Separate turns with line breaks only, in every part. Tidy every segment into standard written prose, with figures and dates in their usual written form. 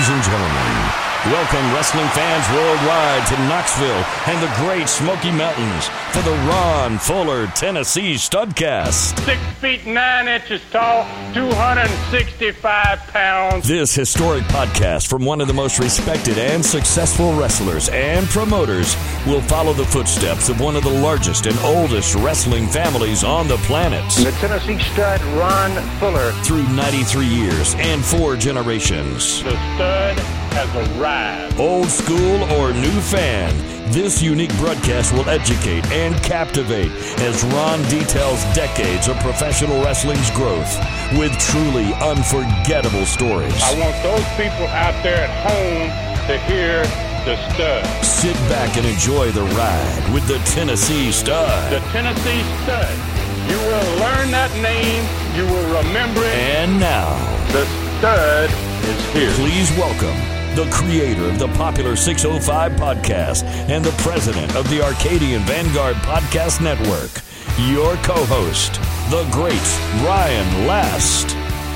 Ladies and gentlemen, welcome wrestling fans worldwide to Knoxville and the Great Smoky Mountains for the Ron Fuller Tennessee Studcast.
6 feet 9 inches tall, 265 pounds.
This historic podcast from one of the most respected and successful wrestlers and promoters will follow the footsteps of one of the largest and oldest wrestling families on the planet.
The Tennessee Stud, Ron Fuller.
Through 93 years and 4 generations.
The Stud has arrived.
Old school or new fan, this unique broadcast will educate and captivate as Ron details decades of professional wrestling's growth with truly unforgettable stories.
I want those people out there at home to hear the Stud.
Sit back and enjoy the ride with the Tennessee Stud.
The Tennessee Stud. You will learn that name. You will remember it.
And now,
the Stud is here.
Please welcome the creator of the popular 605 podcast and the president of the Arcadian Vanguard Podcast Network, your co-host, the great Ryan Last.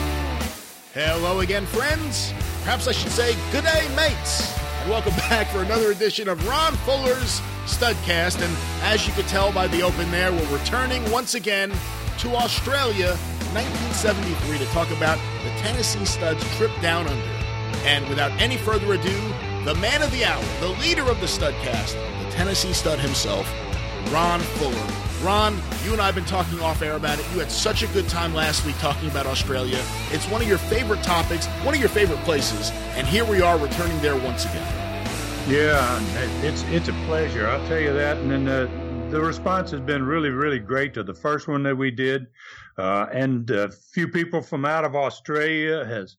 Hello again, friends. Perhaps I should say good day, mates. And welcome back for another edition of Ron Fuller's Studcast. And as you could tell by the open there, we're returning once again to Australia, 1973, to talk about the Tennessee Stud's trip down under. And without any further ado, the man of the hour, the leader of the Studcast, the Tennessee Stud himself, Ron Fuller. Ron, you and I have been talking off air about it. You had such a good time last week talking about Australia. It's one of your favorite topics, one of your favorite places, and here we are returning there once again.
Yeah, it's a pleasure. I'll tell you that. And then the response has been really, really great to the first one that we did. And a few people from out of Australia has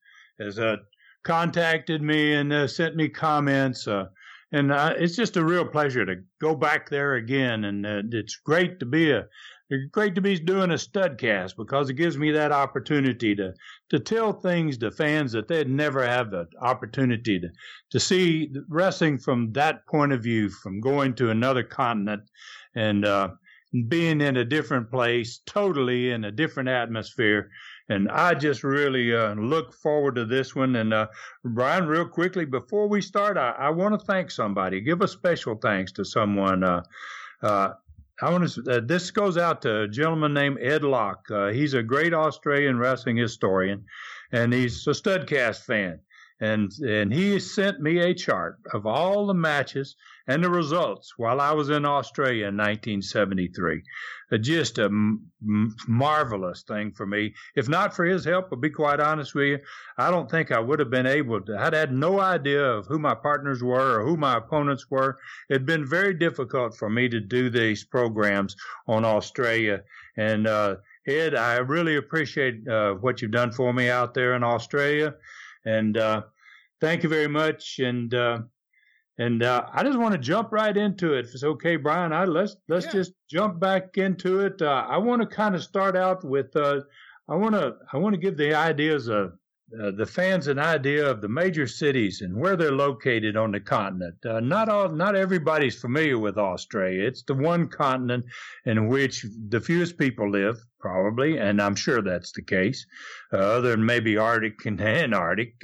contacted me and sent me comments. And it's just a real pleasure to go back there again. And it's great to be doing a Studcast because it gives me that opportunity to tell things to fans that they'd never have the opportunity to see wrestling from that point of view, from going to another continent and being in a different place, totally in a different atmosphere. And I just really look forward to this one. And Brian, real quickly, before we start, I want to thank somebody. Give a special thanks to someone. This goes out to a gentleman named Ed Locke. He's a great Australian wrestling historian, and he's a Studcast fan. And he sent me a chart of all the matches and the results while I was in Australia in 1973. Just a marvelous thing for me. If not for his help, to be quite honest with you, I don't think I would have been able to. I'd had no idea of who my partners were or who my opponents were. It'd been very difficult for me to do these programs on Australia. And Ed, I really appreciate what you've done for me out there in Australia. And thank you very much. And I just want to jump right into it. If it's okay, Brian, let's just jump back into it. I want to kind of start out with I want to give the ideas of the fans an idea of the major cities and where they're located on the continent. Not everybody's familiar with Australia. It's the one continent in which the fewest people live, probably, and I'm sure that's the case, other than maybe Arctic and Antarctic.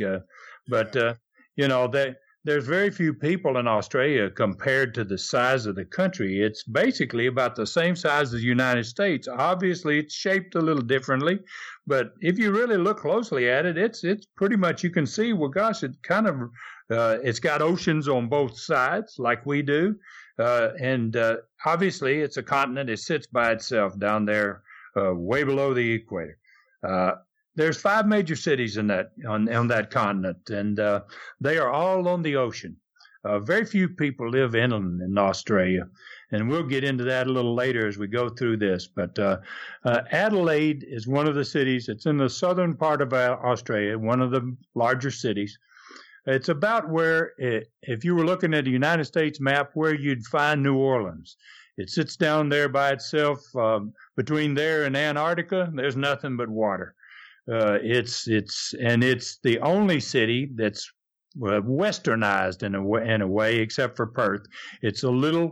There's very few people in Australia compared to the size of the country. It's basically about the same size as the United States. Obviously, it's shaped a little differently, but if you really look closely at it, it's pretty much, you can see, well, gosh, it kind of, it's got oceans on both sides like we do. And obviously, it's a continent. It sits by itself down there way below the equator. There's 5 major cities in that on that continent, and they are all on the ocean. Very few people live inland in Australia, and we'll get into that a little later as we go through this. But Adelaide is one of the cities. It's in the southern part of Australia, one of the larger cities. It's about where, if you were looking at a United States map, where you'd find New Orleans. It sits down there by itself. Between there and Antarctica, there's nothing but water. It's the only city that's westernized in a way, except for Perth. It's a little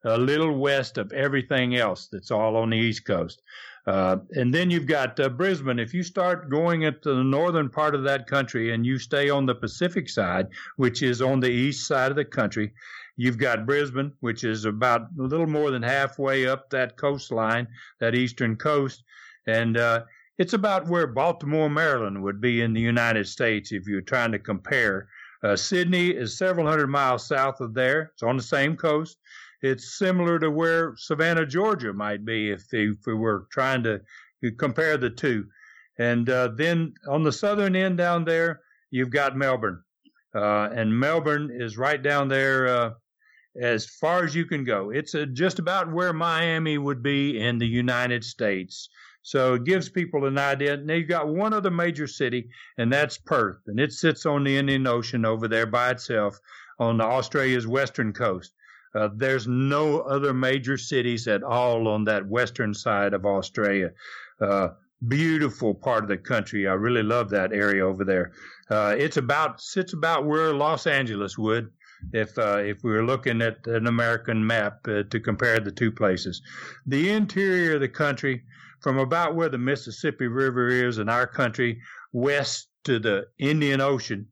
a little west of everything else that's all on the East Coast. And then you've got Brisbane. If you start going into the northern part of that country and you stay on the Pacific side, which is on the east side of the country, you've got Brisbane, which is about a little more than halfway up that coastline, that eastern coast. And it's about where Baltimore, Maryland would be in the United States if you're trying to compare. Sydney is several hundred miles south of there. It's on the same coast. It's similar to where Savannah, Georgia might be if we were trying to compare the two. And then on the southern end down there, you've got Melbourne. And Melbourne is right down there as far as you can go. It's just about where Miami would be in the United States. So it gives people an idea. Now you've got one other major city, and that's Perth. And it sits on the Indian Ocean over there by itself on Australia's western coast. There's no other major cities at all on that western side of Australia. Beautiful part of the country. I really love that area over there. It sits about where Los Angeles would if we were looking at an American map to compare the two places. The interior of the country, from about where the Mississippi River is in our country, west to the Indian Ocean,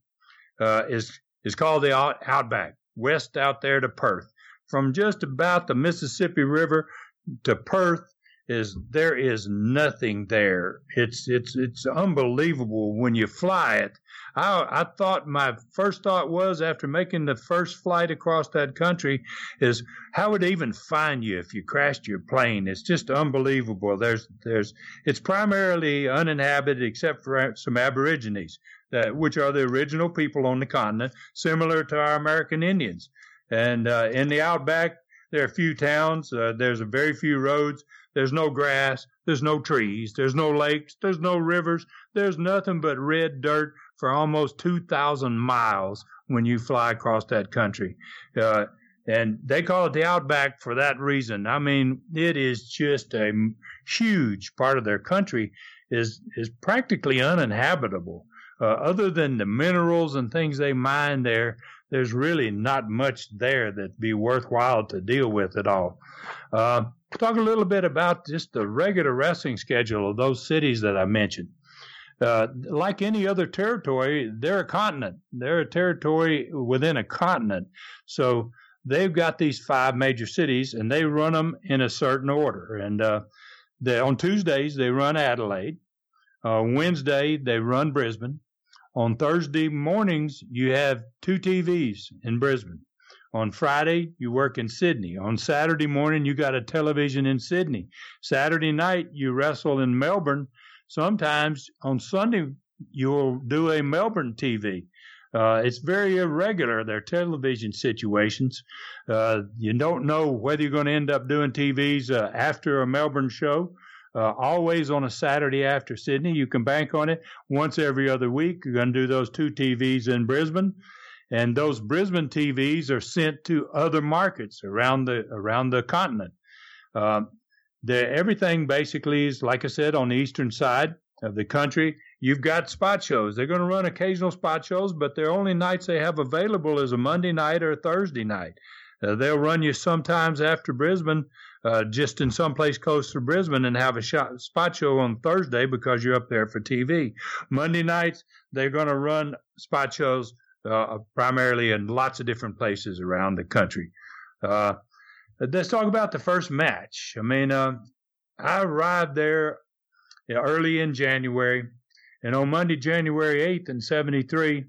is called the Outback. West out there to Perth. From just about the Mississippi River to Perth, there is nothing there. It's unbelievable when you fly it. I thought my first thought was, after making the first flight across that country, is how would it even find you if you crashed your plane? It's just unbelievable. It's primarily uninhabited except for some Aborigines, which are the original people on the continent, similar to our American Indians. And in the Outback, there are a few towns. There's a very few roads. There's no grass. There's no trees. There's no lakes. There's no rivers. There's nothing but red dirt for almost 2,000 miles when you fly across that country. And they call it the Outback for that reason. I mean, it is just a huge part of their country is practically uninhabitable. Other than the minerals and things they mine there, there's really not much there that'd be worthwhile to deal with at all. Talk a little bit about just the regular wrestling schedule of those cities that I mentioned. Like any other territory, they're a continent. They're a territory within a continent. So they've got these 5 major cities, and they run them in a certain order. And on Tuesdays, they run Adelaide. Wednesday, they run Brisbane. On Thursday mornings, you have 2 TVs in Brisbane. On Friday, you work in Sydney. On Saturday morning, you got a television in Sydney. Saturday night, you wrestle in Melbourne. Sometimes on Sunday, you'll do a Melbourne TV. It's very irregular, their television situations. You don't know whether you're going to end up doing TVs after a Melbourne show. Always on a Saturday after Sydney. You can bank on it. Once every other week, you're going to do those 2 TVs in Brisbane. And those Brisbane TVs are sent to other markets around the continent. Everything basically is, like I said, on the eastern side of the country. You've got spot shows. They're going to run occasional spot shows, but their only nights they have available is a Monday night or a Thursday night. They'll run you sometimes after Brisbane, just in some place close to Brisbane, and have a spot show on Thursday because you're up there for TV. Monday nights, they're going to run spot shows primarily in lots of different places around the country. Let's talk about the first match. I mean, I arrived there early in January, and on Monday, January 8th in 73,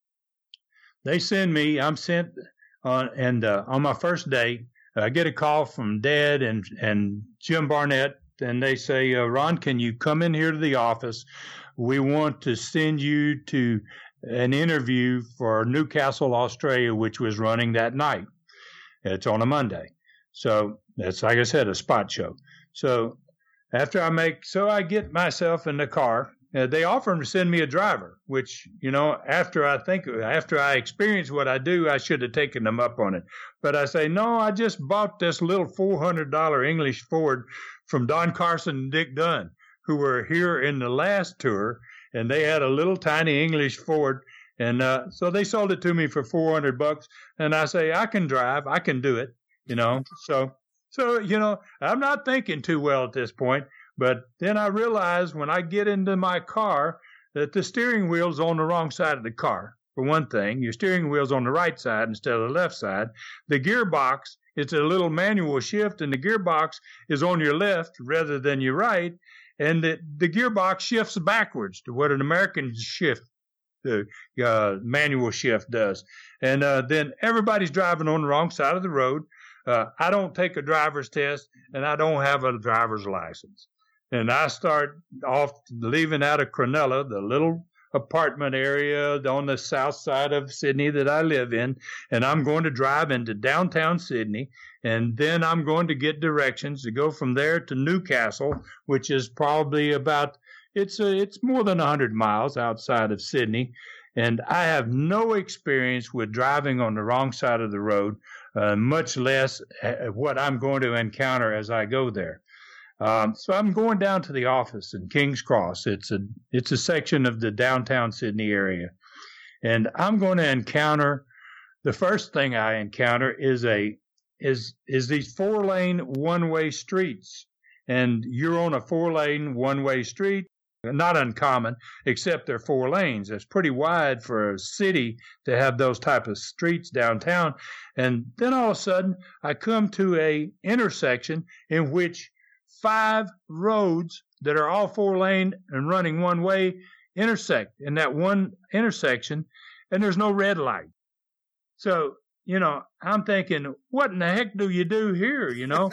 I'm sent on my first day. I get a call from Dad and Jim Barnett, and they say, Ron, can you come in here to the office? We want to send you to an interview for Newcastle, Australia, which was running that night. It's on a Monday. So that's, like I said, a spot show. So I get myself in the car. They offer to send me a driver, which, after I experience what I do, I should have taken them up on it. But I say, no, I just bought this little $400 English Ford from Don Carson and Dick Dunn, who were here in the last tour, and they had a little tiny English Ford. And so they sold it to me for $400. And I say, I can drive. I can do it. So, I'm not thinking too well at this point, but then I realize when I get into my car that the steering wheel's on the wrong side of the car. For one thing, your steering wheel's on the right side instead of the left side. The gearbox, it's a little manual shift, and the gearbox is on your left rather than your right, and the gearbox shifts backwards to what an American shift, the manual shift does. And then everybody's driving on the wrong side of the road. I don't take a driver's test, and I don't have a driver's license. And I start off leaving out of Cronulla, the little apartment area on the south side of Sydney that I live in, and I'm going to drive into downtown Sydney, and then I'm going to get directions to go from there to Newcastle, which is probably it's more than 100 miles outside of Sydney, and I have no experience with driving on the wrong side of the road, much less what I'm going to encounter as I go there. So I'm going down to the office in King's Cross. It's a section of the downtown Sydney area. And I'm going to encounter, the first thing I encounter is these 4-lane one-way streets. And you're on a 4-lane one-way street, not uncommon, except they're 4 lanes. It's pretty wide for a city to have those type of streets downtown. And then all of a sudden I come to a intersection in which 5 roads that are all 4-lane and running one way intersect in that one intersection, and there's no red light. So, I'm thinking, what in the heck do you do here,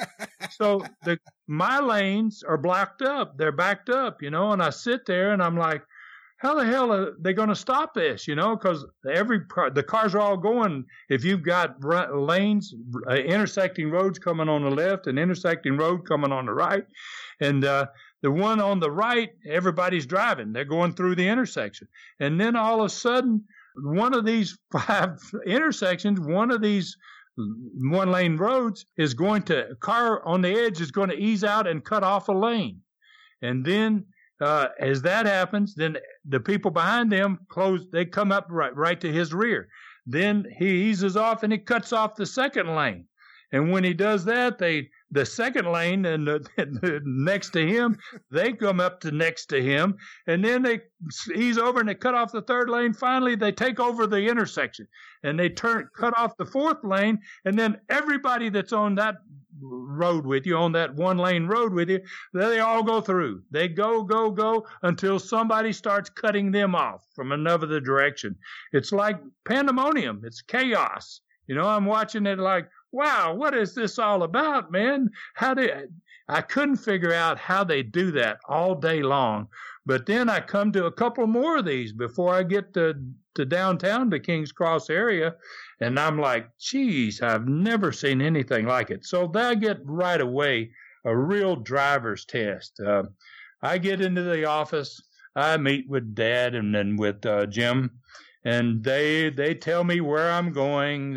So my lanes are blocked up. They're backed up, and I sit there and I'm like, how the hell are they going to stop this, because the cars are all going. If you've got lanes, intersecting roads coming on the left and intersecting road coming on the right, and the one on the right, everybody's driving. They're going through the intersection. And then all of a sudden, one of these 5 intersections, one of these 1-lane roads a car on the edge is going to ease out and cut off a lane. And then as that happens, then the people behind them they come up right to his rear. Then he eases off and he cuts off the second lane. And when he does that, the second lane and the next to him, they come up to next to him, and then they ease over and they cut off the third lane. Finally, they take over the intersection and they cut off the 4th lane, and then everybody that's on that road with you, on that 1-lane road with you, they all go through. They go until somebody starts cutting them off from another direction. It's like pandemonium. It's chaos. I'm watching it like, wow, what is this all about, man? I couldn't figure out how they do that all day long. But then I come to a couple more of these before I get to downtown, the King's Cross area, and I'm like, geez, I've never seen anything like it. So I get right away a real driver's test. I get into the office, I meet with Dad and then with Jim, and they tell me where I'm going.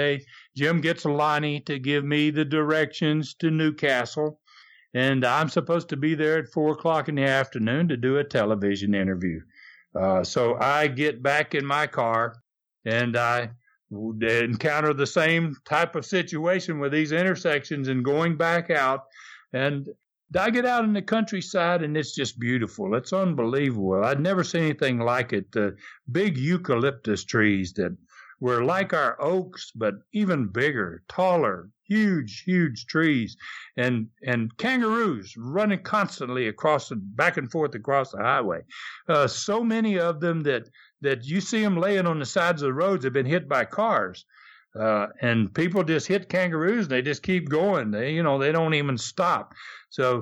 Jim gets Lonnie to give me the directions to Newcastle, and I'm supposed to be there at 4:00 in the afternoon to do a television interview. So I get back in my car, and I encounter the same type of situation with these intersections and going back out. And I get out in the countryside, and it's just beautiful. It's unbelievable. I'd never seen anything like it. The big eucalyptus trees that were like our oaks, but even bigger, taller, huge, huge trees, and kangaroos running constantly back and forth across the highway. So many of them that you see them laying on the sides of the roads have been hit by cars. And people just hit kangaroos and they just keep going. They don't even stop. So,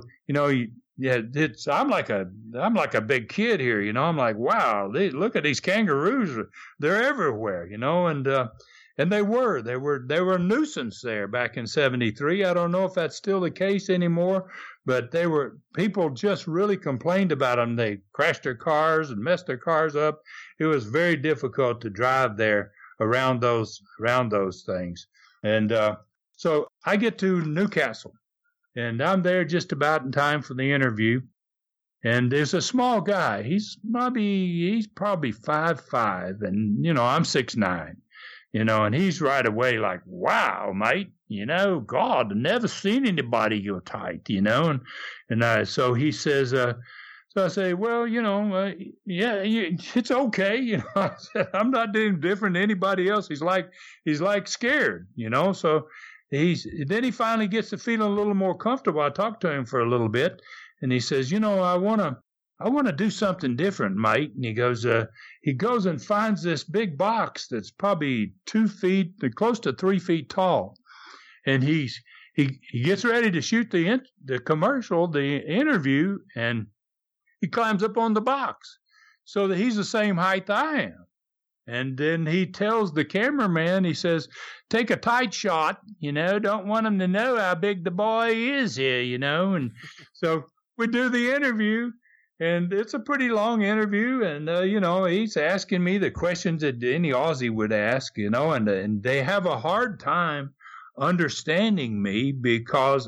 I'm like a big kid here, I'm like, wow, look at these kangaroos. They're everywhere, and they were a nuisance there back in 73. I don't know if that's still the case anymore, but people just really complained about them. They crashed their cars and messed their cars up. It was very difficult to drive there around those things. And so I get to Newcastle, and I'm there just about in time for the interview. And there's a small guy. He's probably 5'5", and I'm 6'9". And he's right away like, wow, mate, God, I've never seen anybody your tight, so he says, so I say, well, yeah, it's okay. I said, I'm not doing different than anybody else. He's like scared, so then he finally gets to feeling a little more comfortable. I talked to him for a little bit and he says, I want to do something different, mate. And he goes and finds this big box that's probably 2 feet, close to 3 feet tall. And he gets ready to shoot the commercial, the interview, and he climbs up on the box so that he's the same height I am. And then he tells the cameraman, he says, take a tight shot, don't want him to know how big the boy is here, And so we do the interview. And it's a pretty long interview, and, he's asking me the questions that any Aussie would ask, and they have a hard time understanding me because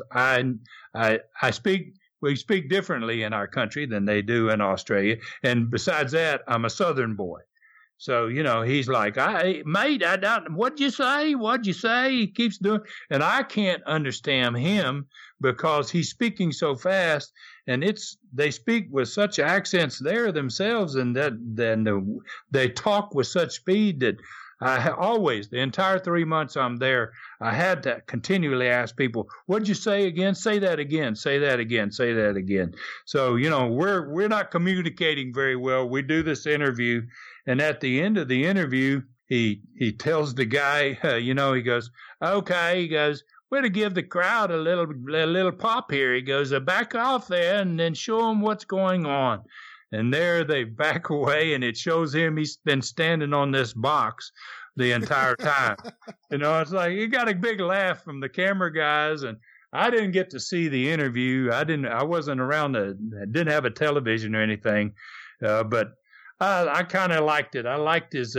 we speak differently in our country than they do in Australia. And besides that, I'm a Southern boy. So, he's like, mate, what'd you say? What'd you say? He keeps doing, and I can't understand him because he's speaking so fast, and they speak with such accents there themselves, and they talk with such speed that the entire 3 months I'm there, I had to continually ask people, what'd you say again? Say that again. Say that again. Say that again. So, we're not communicating very well. We do this interview, and at the end of the interview, he tells the guy, he goes, okay, he goes, we're to give the crowd a little pop here. He goes, back off there and then show them what's going on. And there they back away, and it shows him he's been standing on this box the entire time. It's like he got a big laugh from the camera guys, and I didn't get to see the interview. I wasn't around. Didn't have a television or anything, but I kind of liked it. I liked his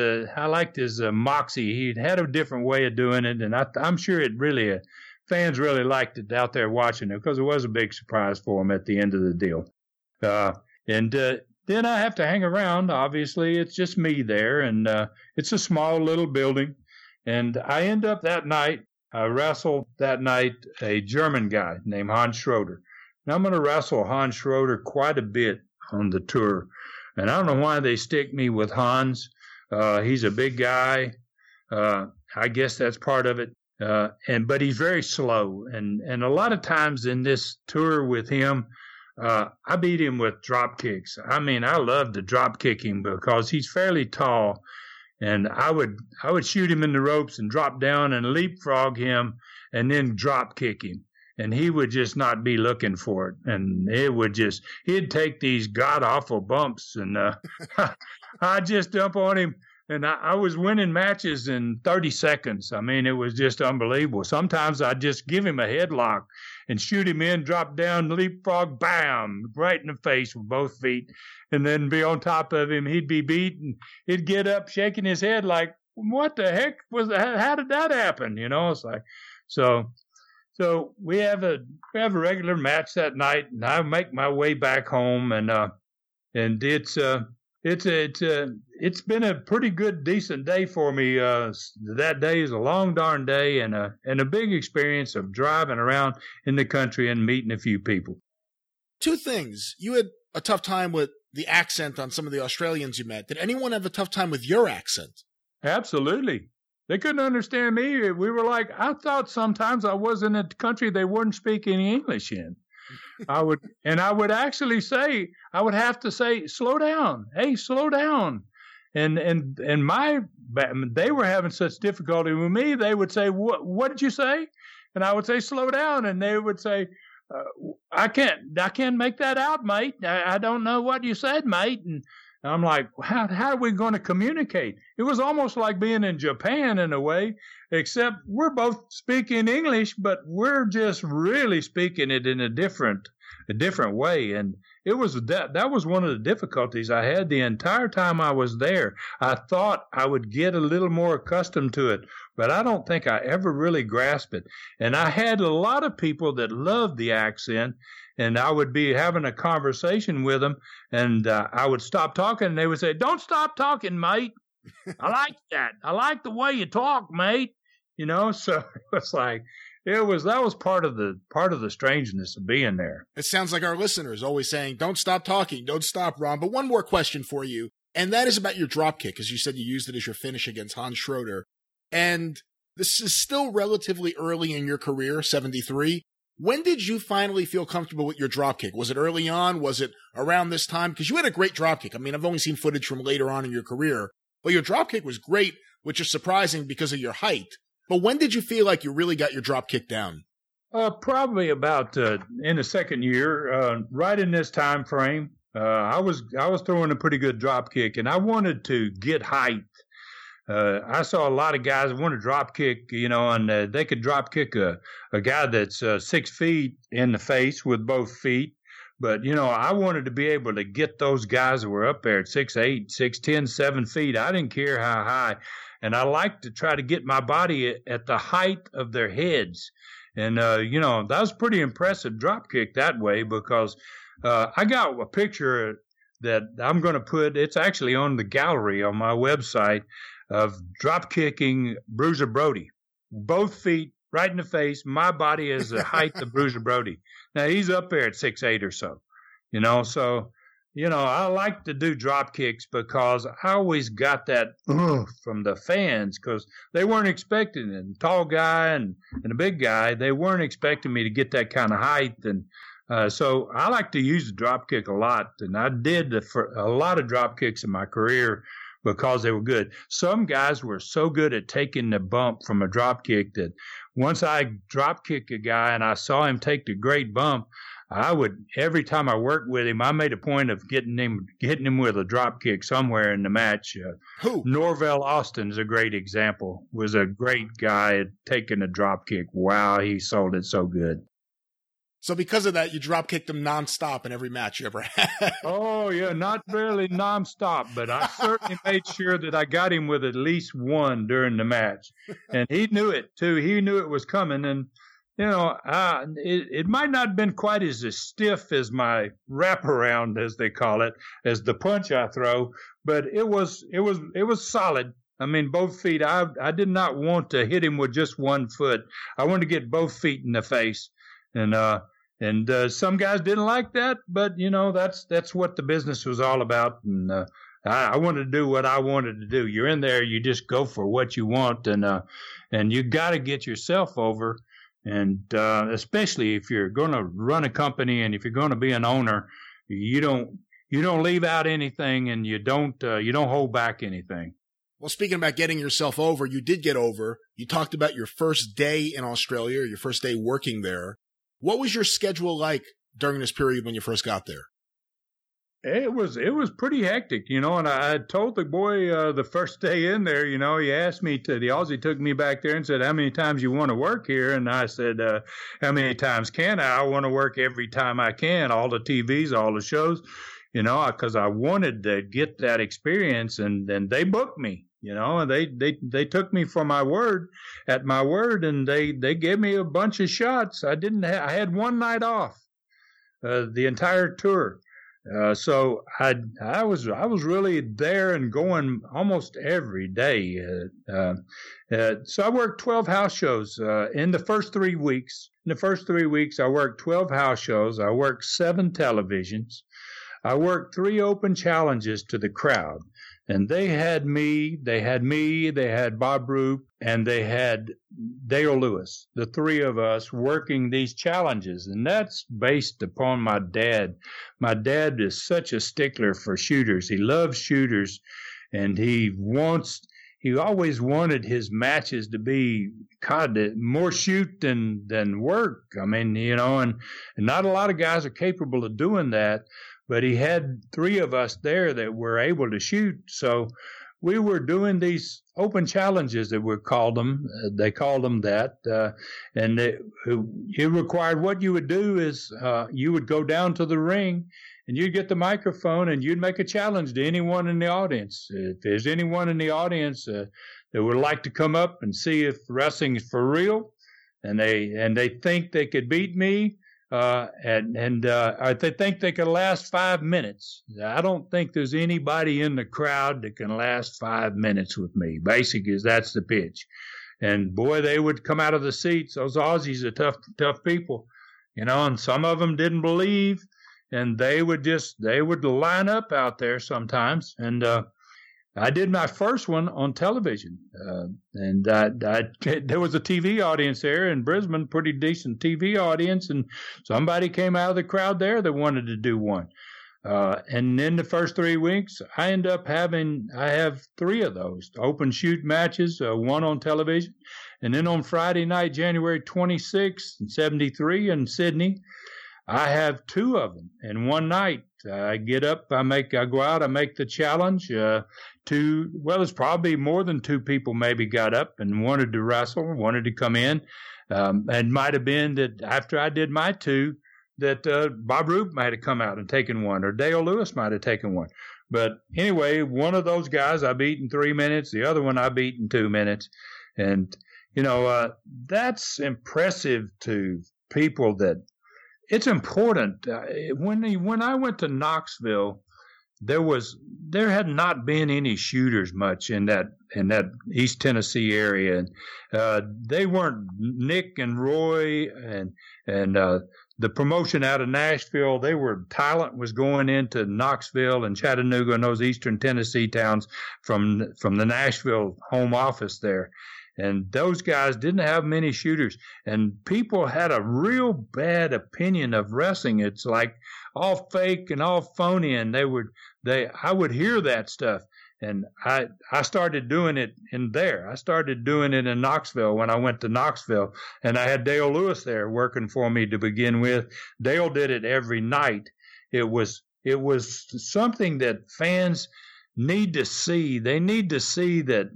moxie. He had a different way of doing it, and I'm sure fans really liked it out there watching it because it was a big surprise for them at the end of the deal. And then I have to hang around. Obviously, it's just me there, and it's a small little building. And I end up I wrestle that night a German guy named Hans Schroeder. And I'm going to wrestle Hans Schroeder quite a bit on the tour. And I don't know why they stick me with Hans. He's a big guy. I guess that's part of it. But he's very slow. And a lot of times in this tour with him, I beat him with drop kicks. I mean, I love to drop kick him because he's fairly tall, and I would shoot him in the ropes and drop down and leapfrog him and then drop kick him. And he would just not be looking for it. And he'd take these god awful bumps, and I'd just dump on him. And I was winning matches in 30 seconds. I mean, it was just unbelievable. Sometimes I'd just give him a headlock and shoot him in, drop down, leapfrog, bam, right in the face with both feet, and then be on top of him. He'd be beat, and he'd get up shaking his head like, what the heck was that? How did that happen? It's like, so we have a regular match that night, and I make my way back home, and it's been a pretty good, decent day for me. That day is a long darn day and a big experience of driving around in the country and meeting a few people.
Two things. You had a tough time with the accent on some of the Australians you met. Did anyone have a tough time with your accent?
Absolutely. They couldn't understand me. We were like, I thought sometimes I was in a country they weren't speaking English in. I would have to say, slow down. Hey, slow down. And they were having such difficulty with me. They would say, what did you say? And I would say, slow down. And they would say, I can't make that out, mate. I don't know what you said, mate. And I'm like, how are we going to communicate? It was almost like being in Japan in a way, except we're both speaking English, but we're just really speaking it in a different way. And it was that was one of the difficulties I had the entire time I was there. I thought I would get a little more accustomed to it, but I don't think I ever really grasped it. And I had a lot of people that loved the accent, and I would be having a conversation with them, and I would stop talking, and they would say, "Don't stop talking, mate." I like that. I like the way you talk, mate. So it was like, that was part of the strangeness of being there.
It sounds like our listeners always saying, don't stop talking, don't stop, Ron. But one more question for you, and that is about your drop kick, because you said you used it as your finish against Hans Schroeder. And this is still relatively early in your career, 73. When did you finally feel comfortable with your drop kick? Was it early on? Was it around this time? Because you had a great drop kick. I mean, I've only seen footage from later on in your career, but your drop kick was great, which is surprising because of your height. But when did you feel like you really got your drop kick down?
Probably about in the second year, right in this time frame. I was throwing a pretty good drop kick, and I wanted to get height. I saw a lot of guys want to drop kick, and they could drop kick a guy that's 6 feet in the face with both feet. But, I wanted to be able to get those guys that were up there at 6'8", 6'10", 7 feet. I didn't care how high. And I like to try to get my body at the height of their heads. And, that was pretty impressive drop kick that way, because I got a picture that I'm going to put, it's actually on the gallery on my website, of drop kicking Bruiser Brody. Both feet right in the face. My body is the height of Bruiser Brody. Now, he's up there at 6'8" or so, so, I like to do drop kicks because I always got that from the fans, because they weren't expecting it. A tall guy and a big guy, they weren't expecting me to get that kind of height. And so I like to use the drop kick a lot. And I did a lot of drop kicks in my career because they were good. Some guys were so good at taking the bump from a drop kick that once I drop kick a guy and I saw him take the great bump, I would, every time I worked with him, I made a point of getting him with a drop kick somewhere in the match.
Who?
Norvell Austin's a great example. Was a great guy at taking a drop kick. Wow, he sold it so good.
So because of that, you drop kicked him nonstop in every match you ever had.
Oh, yeah, not really nonstop, but I certainly made sure that I got him with at least one during the match. And he knew it, too. He knew it was coming. And, it might not have been quite as stiff as my wraparound, as they call it, as the punch I throw, but it was solid. I mean, both feet. I did not want to hit him with just one foot. I wanted to get both feet in the face. And some guys didn't like that, but that's what the business was all about. And I wanted to do what I wanted to do. You're in there, you just go for what you want, and you got to get yourself over. And especially if you're going to run a company and if you're going to be an owner, you don't leave out anything, and you don't hold back anything.
Well, speaking about getting yourself over, you did get over. You talked about your first day in Australia, your first day working there. What was your schedule like during this period when you first got there?
It was pretty hectic, and I told the boy the first day in there, he asked me the Aussie took me back there and said, how many times you want to work here? And I said, how many times can I? I want to work every time I can, all the TVs, all the shows, because I wanted to get that experience, and they booked me. And they took me for my word, and they gave me a bunch of shots. I had one night off, the entire tour. So I was really there and going almost every day. So I worked 12 house shows, in the first 3 weeks. In the first 3 weeks, I worked 12 house shows. I worked 7 televisions. I worked 3 open challenges to the crowd. And they had me, they had Bob Roop, and they had Dale Lewis, the 3 of us working these challenges. And that's based upon my dad. My dad is such a stickler for shooters. He loves shooters, and he always wanted his matches to be more shoot than work. I mean, and not a lot of guys are capable of doing that. But he had 3 of us there that were able to shoot. So we were doing these open challenges that we called them. They called them that. And it required, what you would do is you would go down to the ring and you'd get the microphone and you'd make a challenge to anyone in the audience. If there's anyone in the audience that would like to come up and see if wrestling is for real, and they think they could beat me, They think they can last 5 minutes. I don't think there's anybody in the crowd that can last 5 minutes with me. Basically, that's the pitch. And boy, they would come out of the seats. Those Aussies are tough people, and some of them didn't believe, and they would line up out there sometimes. And I did my first one on television, and there was a TV audience there in Brisbane, pretty decent TV audience, and somebody came out of the crowd there that wanted to do one. And in the first 3 weeks, I have 3 of those open shoot matches, one on television. And then on Friday night, January 26th, 1973 in Sydney, I have 2 of them. And one night, I get up, I go out, I make the challenge. It's probably more than 2 people maybe got up and wanted to wrestle, wanted to come in. It might have been that after I did my 2, that Bob Roop might have come out and taken one, or Dale Lewis might have taken one. But anyway, one of those guys I beat in 3 minutes, the other one I beat in 2 minutes. And, that's impressive to people that it's important. When I went to Knoxville, there had not been any shooters much in that East Tennessee area. They weren't Nick and Roy and the promotion out of Nashville. Talent was going into Knoxville and Chattanooga and those Eastern Tennessee towns from the Nashville home office there. And those guys didn't have many shooters, and people had a real bad opinion of wrestling. It's like all fake and all phony, and I would hear that stuff. And I started doing it in there. I started doing it in Knoxville when I went to Knoxville, and I had Dale Lewis there working for me to begin with. Dale did it every night. It was something that fans need to see. They need to see that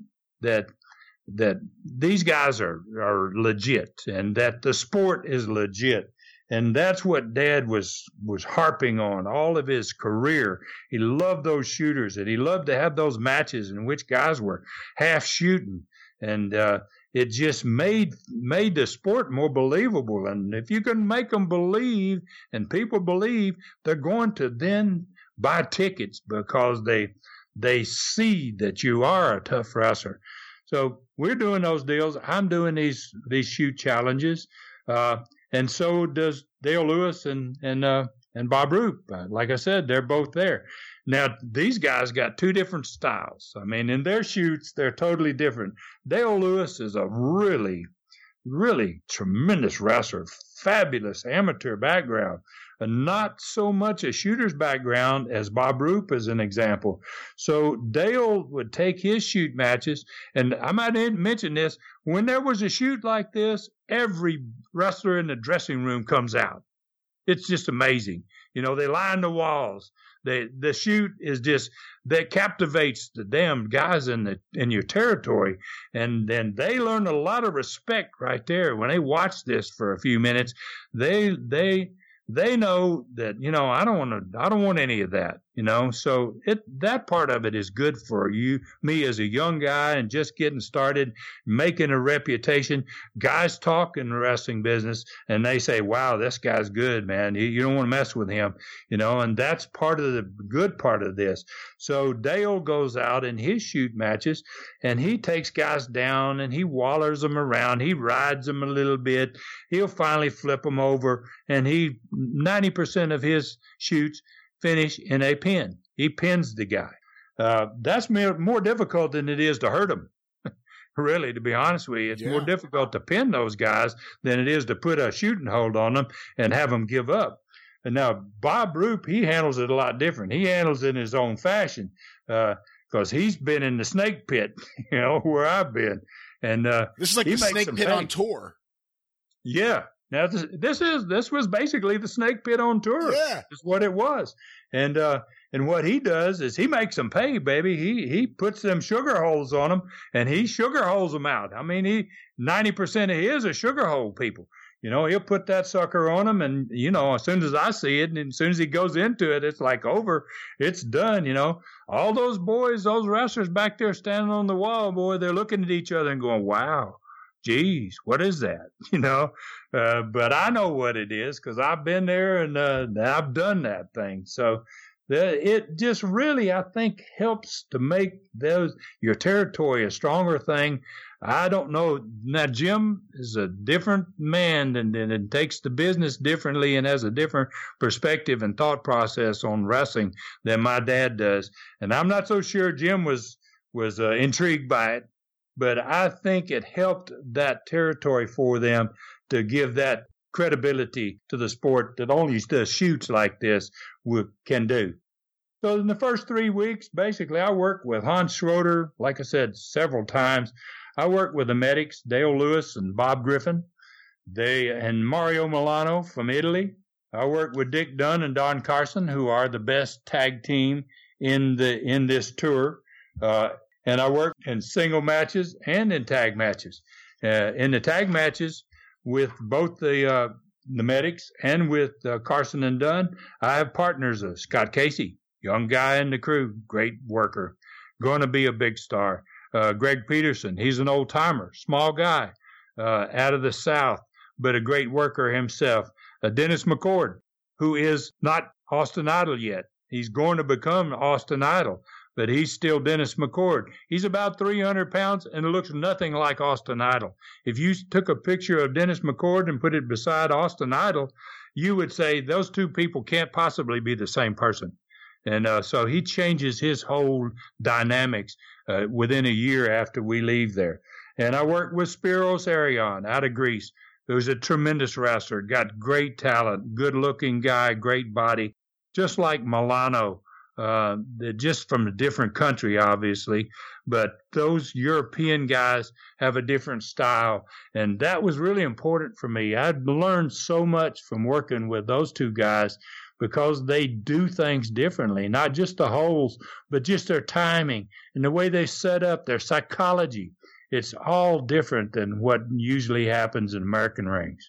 these guys are legit, and that the sport is legit. And that's what Dad was harping on all of his career. He loved those shooters, and he loved to have those matches in which guys were half shooting. And it just made the sport more believable. And if you can make them believe, and people believe, they're going to then buy tickets because they see that you are a tough wrestler. So we're doing those deals. I'm doing these shoot challenges, and so does Dale Lewis and Bob Roop. Like I said, they're both there. Now these guys got 2 different styles. I mean, in their shoots, they're totally different. Dale Lewis is a really, really tremendous wrestler, fabulous amateur background. Not so much a shooter's background as Bob Roop as an example. So Dale would take his shoot matches, and I might mention this, when there was a shoot like this, every wrestler in the dressing room comes out. It's just amazing. They line the walls. The shoot is just, that captivates the damn guys in your territory. And then they learn a lot of respect right there. When they watch this for a few minutes, they know that, I don't want any of that, so that part of it is good for me as a young guy and just getting started, making a reputation. Guys talk in the wrestling business and they say, wow, this guy's good, man. You don't want to mess with him, and that's part of the good part of this. So Dale goes out in his shoot matches and he takes guys down and he wallers them around. He rides them a little bit. He'll finally flip them over, and 90% of his shoots finish in a pin. He pins the guy. That's more difficult than it is to hurt him. Really, to be honest with you, it's more difficult to pin those guys than it is to put a shooting hold on them and have them give up. And now Bob Roop, he handles it a lot different. He handles it in his own fashion because he's been in the snake pit, where I've been. And
this is like the snake pit on tour.
Yeah. Now this was basically the snake pit on tour.
Yeah,
is what it was. And what he does is he makes them pay, baby. He puts them sugar holes on them, and he sugar holes them out. I mean, 90% of his are sugar hole people. He'll put that sucker on them, and as soon as I see it, and as soon as he goes into it, it's like over. It's done. All those boys, those wrestlers back there standing on the wall, boy, they're looking at each other and going, wow. geez, what is that? But I know what it is because I've been there and I've done that thing. So it just really, I think, helps to make your territory a stronger thing. I don't know. Now, Jim is a different man and takes the business differently and has a different perspective and thought process on wrestling than my dad does. And I'm not so sure Jim was intrigued by it, but I think it helped that territory for them to give that credibility to the sport that only the shoots like this can do. So in the first 3 weeks, basically, I worked with Hans Schroeder, like I said, several times. I worked with the medics, Dale Lewis and Bob Griffin, and Mario Milano from Italy. I worked with Dick Dunn and Don Carson, who are the best tag team in this tour. And I worked in single matches and in tag matches. In the tag matches with both the medics and with Carson and Dunn, I have partners of Scott Casey, young guy in the crew, great worker, going to be a big star. Greg Peterson, he's an old timer, small guy, out of the South, but a great worker himself. Dennis McCord, who is not Austin Idol yet. He's going to become Austin Idol, but he's still Dennis McCord. He's about 300 pounds and looks nothing like Austin Idol. If you took a picture of Dennis McCord and put it beside Austin Idol, you would say those two people can't possibly be the same person. And so he changes his whole dynamics within a year after we leave there. And I worked with Spiros Arion out of Greece, who's a tremendous wrestler, got great talent, good-looking guy, great body, just like Milano, just from a different country, obviously. But those European guys have a different style, and that was really important for me. I'd learned so much from working with those two guys because they do things differently, not just the holds, but just their timing and the way they set up, their psychology. It's all different than what usually happens in American rings.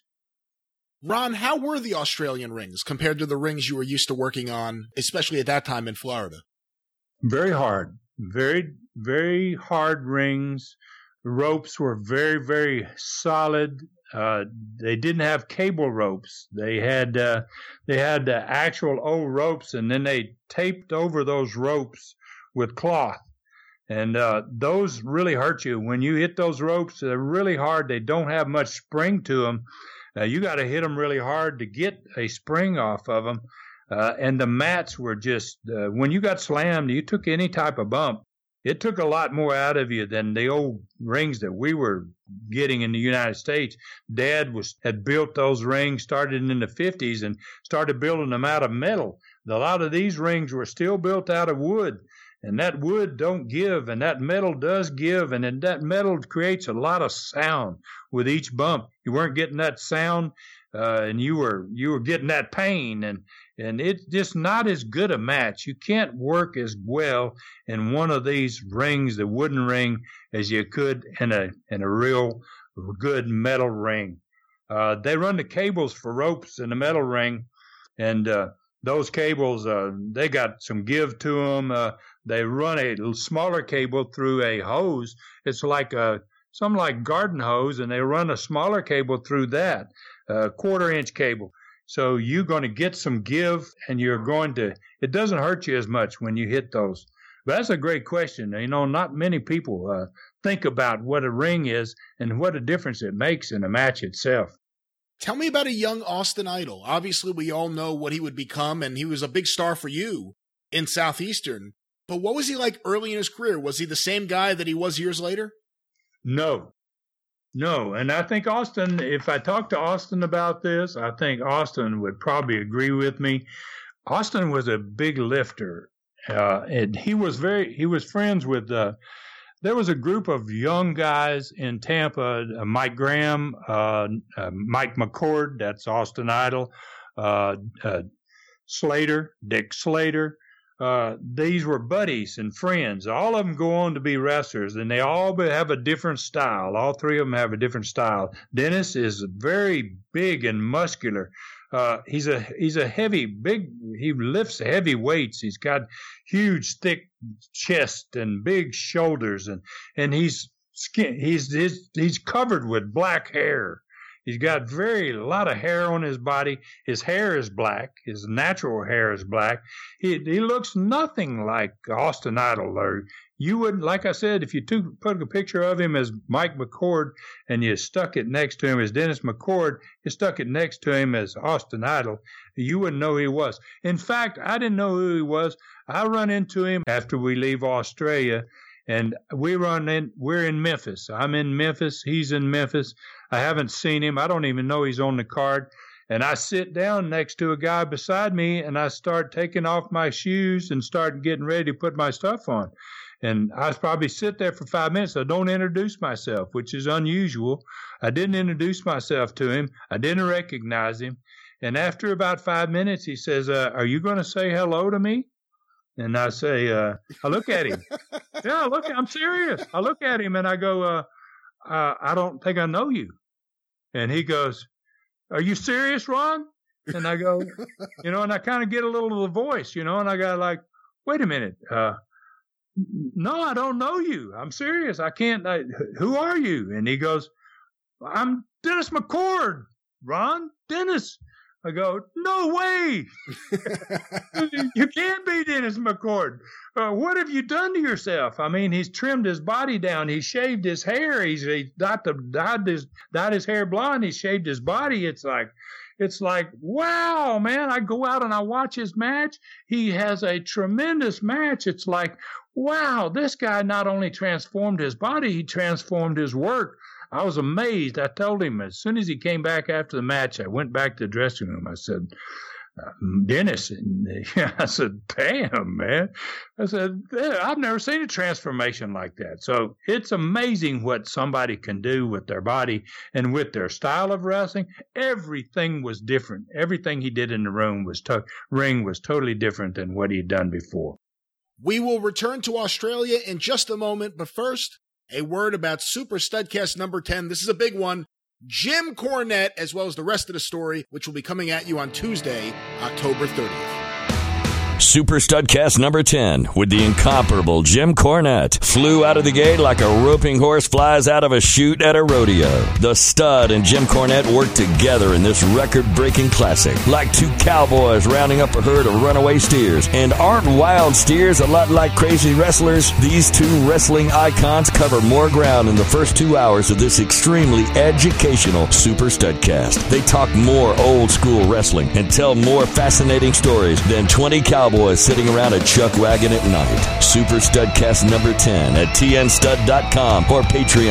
Ron, how were the Australian rings compared to the rings you were used to working on, especially at that time in Florida?
Very hard. Very, very hard rings. The ropes were very, very solid. They didn't have cable ropes. They had actual old ropes, and then they taped over those ropes with cloth. And those really hurt you. When you hit those ropes, they're really hard. They don't have much spring to them. You got to hit them really hard to get a spring off of them. And the mats were just, when you got slammed, you took any type of bump. It took a lot more out of you than the old rings that we were getting in the United States. Dad had built those rings, started in the 50s, and started building them out of metal. A lot of these rings were still built out of wood. And that wood don't give, and that metal does give, and then that metal creates a lot of sound with each bump. You weren't getting that sound, and you were getting that pain, and it's just not as good a match. You can't work as well in one of these rings, the wooden ring, as you could in a real good metal ring. They run the cables for ropes in the metal ring, and those cables, they got some give to them. They run a smaller cable through a hose. It's like something like garden hose, and they run a smaller cable through that, quarter-inch cable. So you're going to get some give, and it doesn't hurt you as much when you hit those. But that's a great question. Not many people think about what a ring is and what a difference it makes in a match itself.
Tell me about a young Austin Idol. Obviously, we all know what he would become, and he was a big star for you in Southeastern. But what was he like early in his career? Was he the same guy that he was years later?
No. And I think Austin, if I talk to Austin about this, I think Austin would probably agree with me. Austin was a big lifter. And he was friends with, there was a group of young guys in Tampa, Mike Graham, Mike McCord, that's Austin Idol, Dick Slater. These were buddies and friends. All of them go on to be wrestlers, and they all have a different style. All three of them have a different style. Dennis is very big and muscular. He's a he lifts heavy weights. He's got huge, thick chest and big shoulders, and he's skin. He's covered with black hair. He's got a lot of hair on his body. His hair is black. His natural hair is black. He looks nothing like Austin Idol. Or you wouldn't, like I said, if you put a picture of him as Mike McCord and you stuck it next to him as Dennis McCord, you stuck it next to him as Austin Idol, you wouldn't know who he was. In fact, I didn't know who he was. I run into him after we leave Australia. And we're in Memphis. I'm in Memphis. He's in Memphis. I haven't seen him. I don't even know he's on the card. And I sit down next to a guy beside me, and I start taking off my shoes and start getting ready to put my stuff on. And I probably sit there for 5 minutes. I don't introduce myself, which is unusual. I didn't introduce myself to him. I didn't recognize him. And after about 5 minutes, he says, are you going to say hello to me? And I say, I look at him. Yeah, I'm serious. I look at him and I go, I don't think I know you. And he goes, are you serious, Ron? And I go, and I kind of get a little of the voice, and I got like, wait a minute. No, I don't know you. I'm serious. I can't. Who are you? And he goes, I'm Dennis McCord, Ron. Dennis. I go, no way. You can't be Dennis McCord. What have you done to yourself? I mean, he's trimmed his body down. He shaved his hair. He dyed his hair blonde. He shaved his body. It's like, wow, man. I go out and I watch his match. He has a tremendous match. It's like, wow, this guy not only transformed his body, he transformed his work. I was amazed. I told him as soon as he came back after the match, I went back to the dressing room. I said, Dennis. And I said, damn, man. I said, I've never seen a transformation like that. So it's amazing what somebody can do with their body and with their style of wrestling. Everything was different. Everything he did in the ring was totally different than what he'd done before.
We will return to Australia in just a moment, but first, a word about Super Studcast number 10. This is a big one. Jim Cornette, as well as the rest of the story, which will be coming at you on Tuesday, October 30th.
Super Studcast number 10 with the incomparable Jim Cornette flew out of the gate like a roping horse flies out of a chute at a rodeo. The Stud and Jim Cornette worked together in this record-breaking classic like two cowboys rounding up a herd of runaway steers. And aren't wild steers a lot like crazy wrestlers? These two wrestling icons cover more ground in the first 2 hours of this extremely educational Super Studcast. They talk more old-school wrestling and tell more fascinating stories than 20 cowboys sitting around a chuck wagon at night. Super Studcast number 10 at tnstud.com or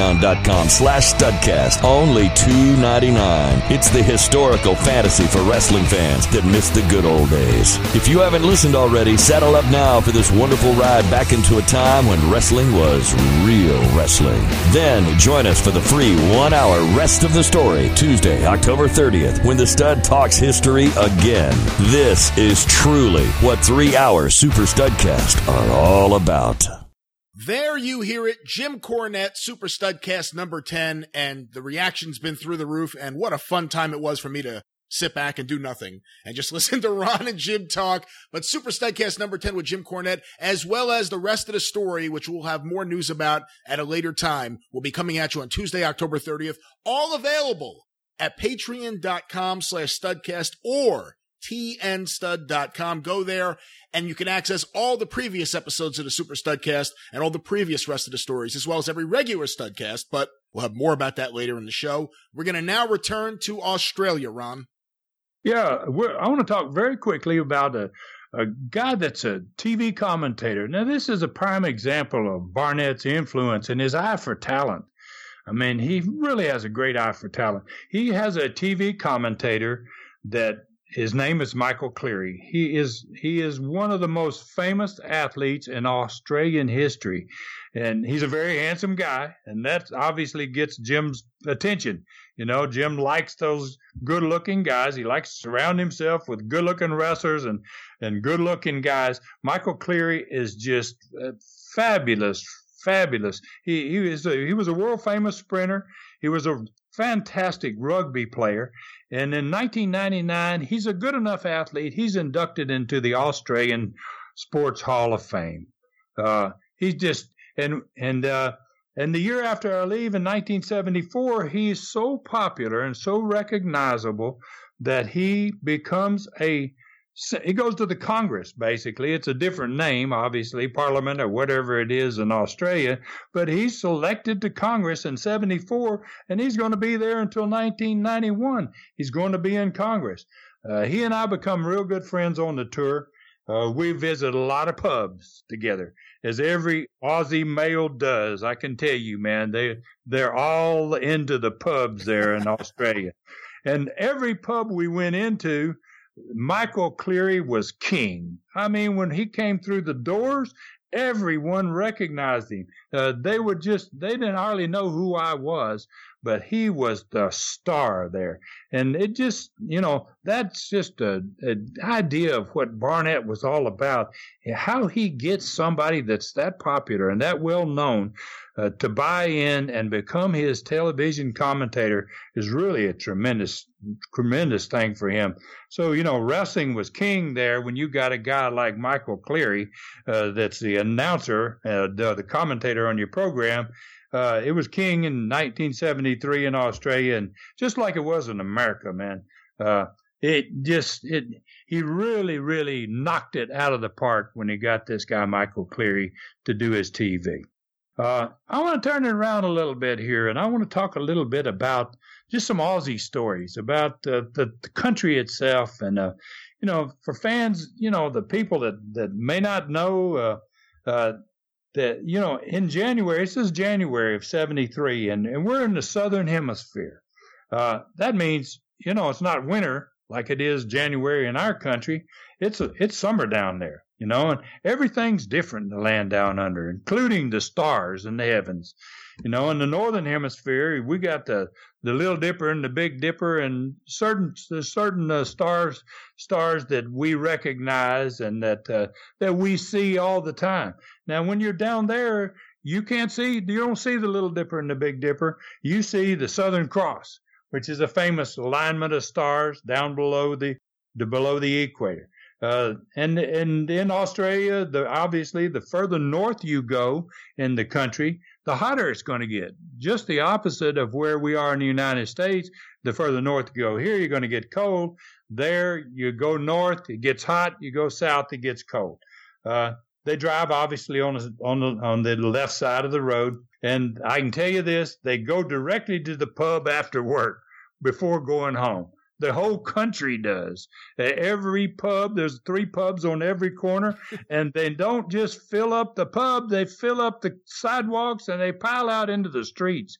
patreon.com/studcast. Only $2.99. It's the historical fantasy for wrestling fans that miss the good old days. If you haven't listened already, saddle up now for this wonderful ride back into a time when wrestling was real wrestling. Then join us for the free 1 hour Rest of the Story, Tuesday, October 30th, when the Stud talks history again. This is truly what 3 hour Super Studcast are all about.
There you hear it, Jim Cornette, Super Studcast number 10, and the reaction's been through the roof, and what a fun time it was for me to sit back and do nothing and just listen to Ron and Jim talk. But Super Studcast number 10 with Jim Cornette, as well as the rest of the story, which we'll have more news about at a later time, will be coming at you on Tuesday, October 30th, all available at patreon.com/studcast or tnstud.com. Go there and you can access all the previous episodes of the Super Studcast and all the previous rest of the stories, as well as every regular Studcast, but we'll have more about that later in the show. We're going to now return to Australia, Ron.
Yeah, I want to talk very quickly about a guy that's a TV commentator. Now, this is a prime example of Barnett's influence and his eye for talent. I mean, he really has a great eye for talent. He has a TV commentator that his name is Michael Cleary. He is one of the most famous athletes in Australian history. And he's a very handsome guy, and that obviously gets Jim's attention. You know, Jim likes those good-looking guys. He likes to surround himself with good-looking wrestlers and good-looking guys. Michael Cleary is just fabulous. He was a world-famous sprinter. He was a fantastic rugby player. And in 1999, he's a good enough athlete. He's inducted into the Australian Sports Hall of Fame. He's just And the year after I leave in 1974, he's so popular and so recognizable that he becomes he goes to the Congress, basically. It's a different name, obviously, Parliament or whatever it is in Australia. But he's selected to Congress in 74, and he's going to be there until 1991. He's going to be in Congress. He and I become real good friends on the tour. We visit a lot of pubs together, as every Aussie male does. I can tell you, man, they're all into the pubs there in Australia. And every pub we went into, Michael Cleary was king. I mean, when he came through the doors, everyone recognized him. They didn't hardly know who I was, but he was the star there. And it just, that's just an idea of what Barnett was all about. How he gets somebody that's that popular and that well known to buy in and become his television commentator is really a tremendous thing for him. So, wrestling was king there when you got a guy like Michael Cleary that's the announcer, the commentator on your program. It was king in 1973 in Australia, and just like it was in America, man. He really, really knocked it out of the park when he got this guy Michael Cleary to do his TV. I want to turn it around a little bit here, and I want to talk a little bit about just some Aussie stories about the country itself, and for fans, the people that may not know that in January, this is January of 73, and we're in the southern hemisphere. That means it's not winter like it is January in our country. It's summer down there. And everything's different in the land down under, including the stars in the heavens. In the northern hemisphere, we got the Little Dipper and the Big Dipper, and certain stars that we recognize and that we see all the time. Now, when you're down there, you don't see the Little Dipper and the Big Dipper. You see the Southern Cross, which is a famous alignment of stars down below the equator. And in Australia, obviously, the further north you go in the country, the hotter it's going to get. Just the opposite of where we are in the United States. The further north you go here, you're going to get cold. There, you go north, it gets hot. You go south, it gets cold. They drive obviously on the left side of the road, and I can tell you this: they go directly to the pub after work before going home. The whole country does. Every pub, there's 3 pubs on every corner, and they don't just fill up the pub, they fill up the sidewalks and they pile out into the streets.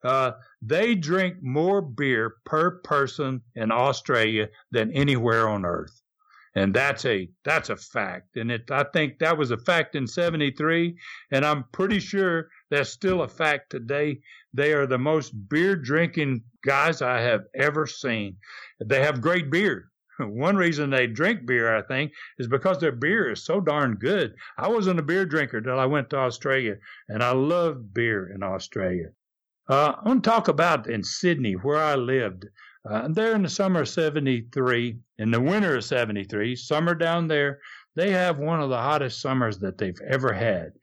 They drink more beer per person in Australia than anywhere on earth. And that's a fact. And I think that was a fact in 73, and I'm pretty sure that's still a fact today. They are the most beer drinking guys I have ever seen. They have great beer. One reason they drink beer, I think, is because their beer is so darn good. I wasn't a beer drinker till I went to Australia, and I love beer in Australia. I want to talk about in Sydney, where I lived. There in the summer of 73, in the winter of 73, summer down there, they have one of the hottest summers that they've ever had.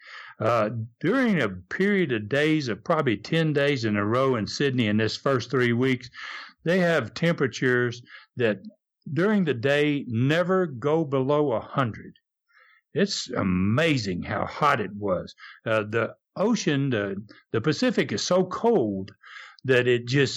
During a period of days, of probably 10 days in a row in Sydney in this first 3 weeks, they have temperatures that during the day never go below 100. It's amazing how hot it was. The ocean, the Pacific is so cold that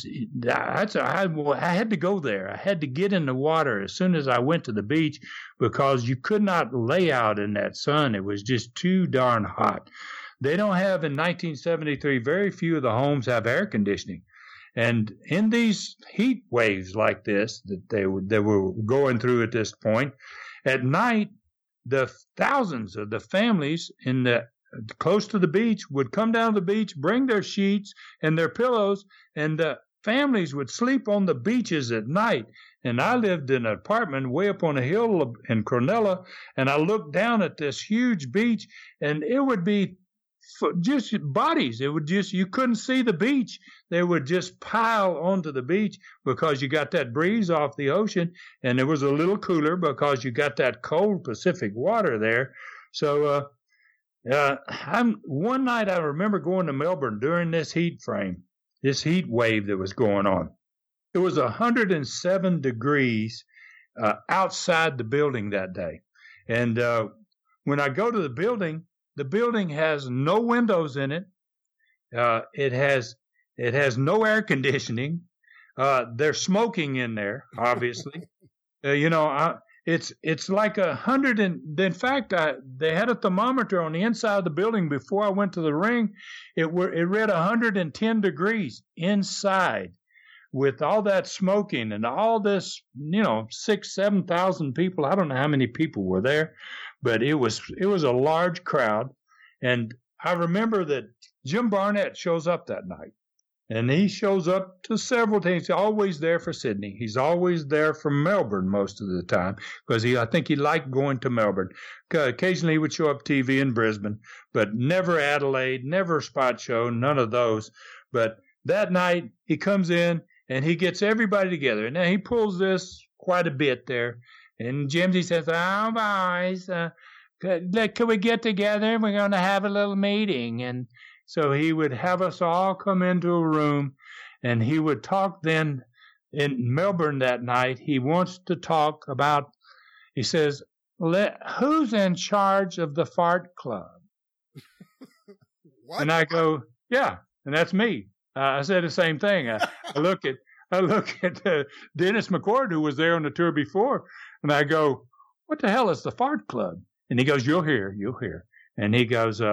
I had to go there. I had to get in the water as soon as I went to the beach because you could not lay out in that sun. It was just too darn hot. They don't have, in 1973, very few of the homes have air conditioning. And in these heat waves like this that they were going through at this point, at night, the thousands of the families close to the beach would come down to the beach, bring their sheets and their pillows, and the families would sleep on the beaches at night. And I lived in an apartment way up on a hill in Cronulla, and I looked down at this huge beach, and it would be just bodies. You couldn't see the beach. They would just pile onto the beach because you got that breeze off the ocean, and it was a little cooler because you got that cold Pacific water there. So One night I remember going to Melbourne during this heat wave that was going on. It was 107 degrees outside the building that day. And when I go to the building has no windows in it. It has no air conditioning. They're smoking in there, obviously. It's like 100 in fact, they had a thermometer on the inside of the building before I went to the ring. It read 110 degrees inside with all that smoking and all this, 6,000-7,000 people. I don't know how many people were there, but it was a large crowd. And I remember that Jim Barnett shows up that night. And he shows up to several things. He's always there for Sydney. He's always there for Melbourne most of the time because I think he liked going to Melbourne. Occasionally he would show up TV in Brisbane, but never Adelaide, never Spot Show, none of those. But that night he comes in and he gets everybody together. And then he pulls this quite a bit there. And Jimsy says, "Oh, boys, can we get together? We're going to have a little meeting." And so he would have us all come into a room, and he would talk then in Melbourne that night. He wants to talk about, he says, who's in charge of the Fart Club?
What?
And I go, yeah, and that's me. I said the same thing. I look at Dennis McCord, who was there on the tour before, and I go, what the hell is the Fart Club? And he goes, you'll hear. And he goes,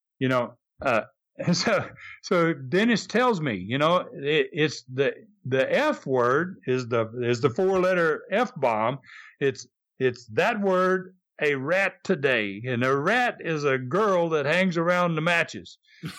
so Dennis tells me, it's the F word is the 4-letter F bomb. It's that word, a rat today. And a rat is a girl that hangs around the matches.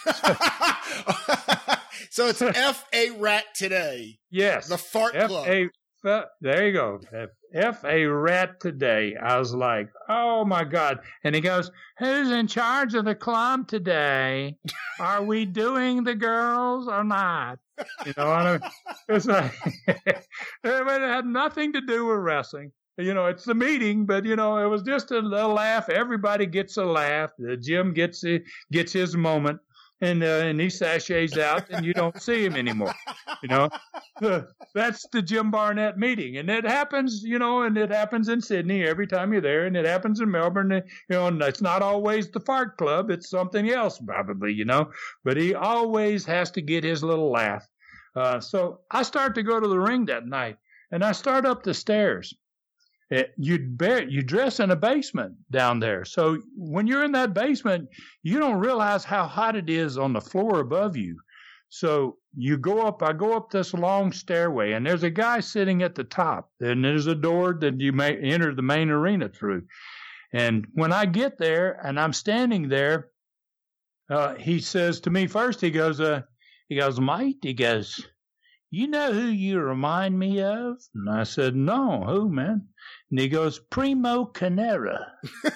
So it's F a rat today.
Yes.
The Fart Club.
There you go. F a rat today. I was like, oh my God. And he goes, who's in charge of the club today? Are we doing the girls or not? It's like, it had nothing to do with wrestling. It's the meeting, but it was just a little laugh. Everybody gets a laugh. Jim gets his moment. And he sachets out, and you don't see him anymore. That's the Jim Barnett meeting, and it happens. And it happens in Sydney every time you're there, and it happens in Melbourne. And it's not always the Fart Club; it's something else, probably. But he always has to get his little laugh. So I start to go to the ring that night, and I start up the stairs. You dress in a basement down there. So when you're in that basement, you don't realize how hot it is on the floor above you. So I go up this long stairway, and there's a guy sitting at the top, and there's a door that you may enter the main arena through. And when I get there and I'm standing there, he says to me first, he goes, mate, he goes, you know who you remind me of? And I said, no, who, man? And he goes, Primo Carnera.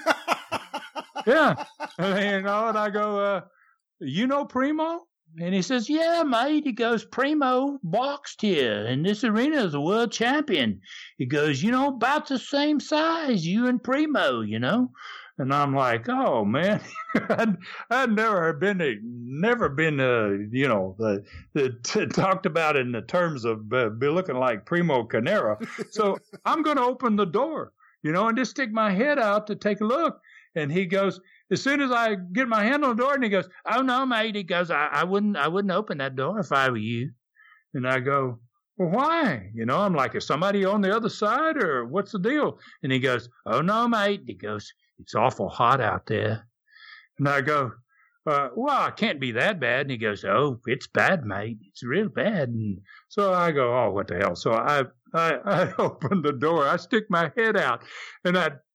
Yeah. And I go, you know Primo? And he says, yeah, mate. He goes, Primo boxed here, and this arena is a world champion. He goes, about the same size, you and Primo, And I'm like, oh man, I'd never been, talked about in the terms of be looking like Primo Carnera. So I'm going to open the door, and just stick my head out to take a look. And he goes, as soon as I get my hand on the door, and he goes, oh no, mate. He goes, I wouldn't open that door if I were you. And I go, well, why? I'm like, is somebody on the other side, or what's the deal? And he goes, oh no, mate. He goes, it's awful hot out there. And I go, well, it can't be that bad. And he goes, oh, it's bad, mate. It's real bad. And so I go, oh, what the hell? So I open the door. I stick my head out. And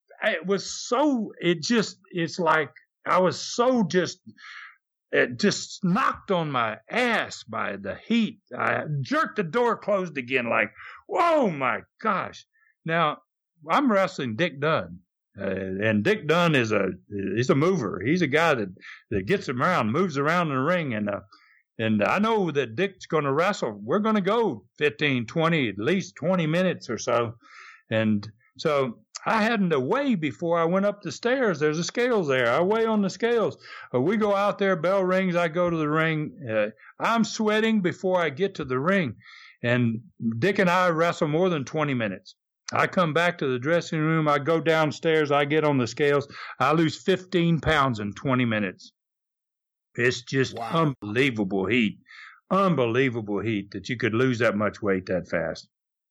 it's like I was so just knocked on my ass by the heat. I jerked the door closed again like, whoa, my gosh. Now, I'm wrestling Dick Dunn. And Dick Dunn he's a mover. He's a guy that gets him around, moves around in the ring. And I know that Dick's going to wrestle. We're going to go 15, 20, at least 20 minutes or so. And so I hadn't to weigh before I went up the stairs. There's a scales there. I weigh on the scales. We go out there, bell rings, I go to the ring. I'm sweating before I get to the ring. And Dick and I wrestle more than 20 minutes. I come back to the dressing room. I go downstairs. I get on the scales. I lose 15 pounds in 20 minutes. It's just unbelievable heat. Unbelievable heat that you could lose that much weight that fast.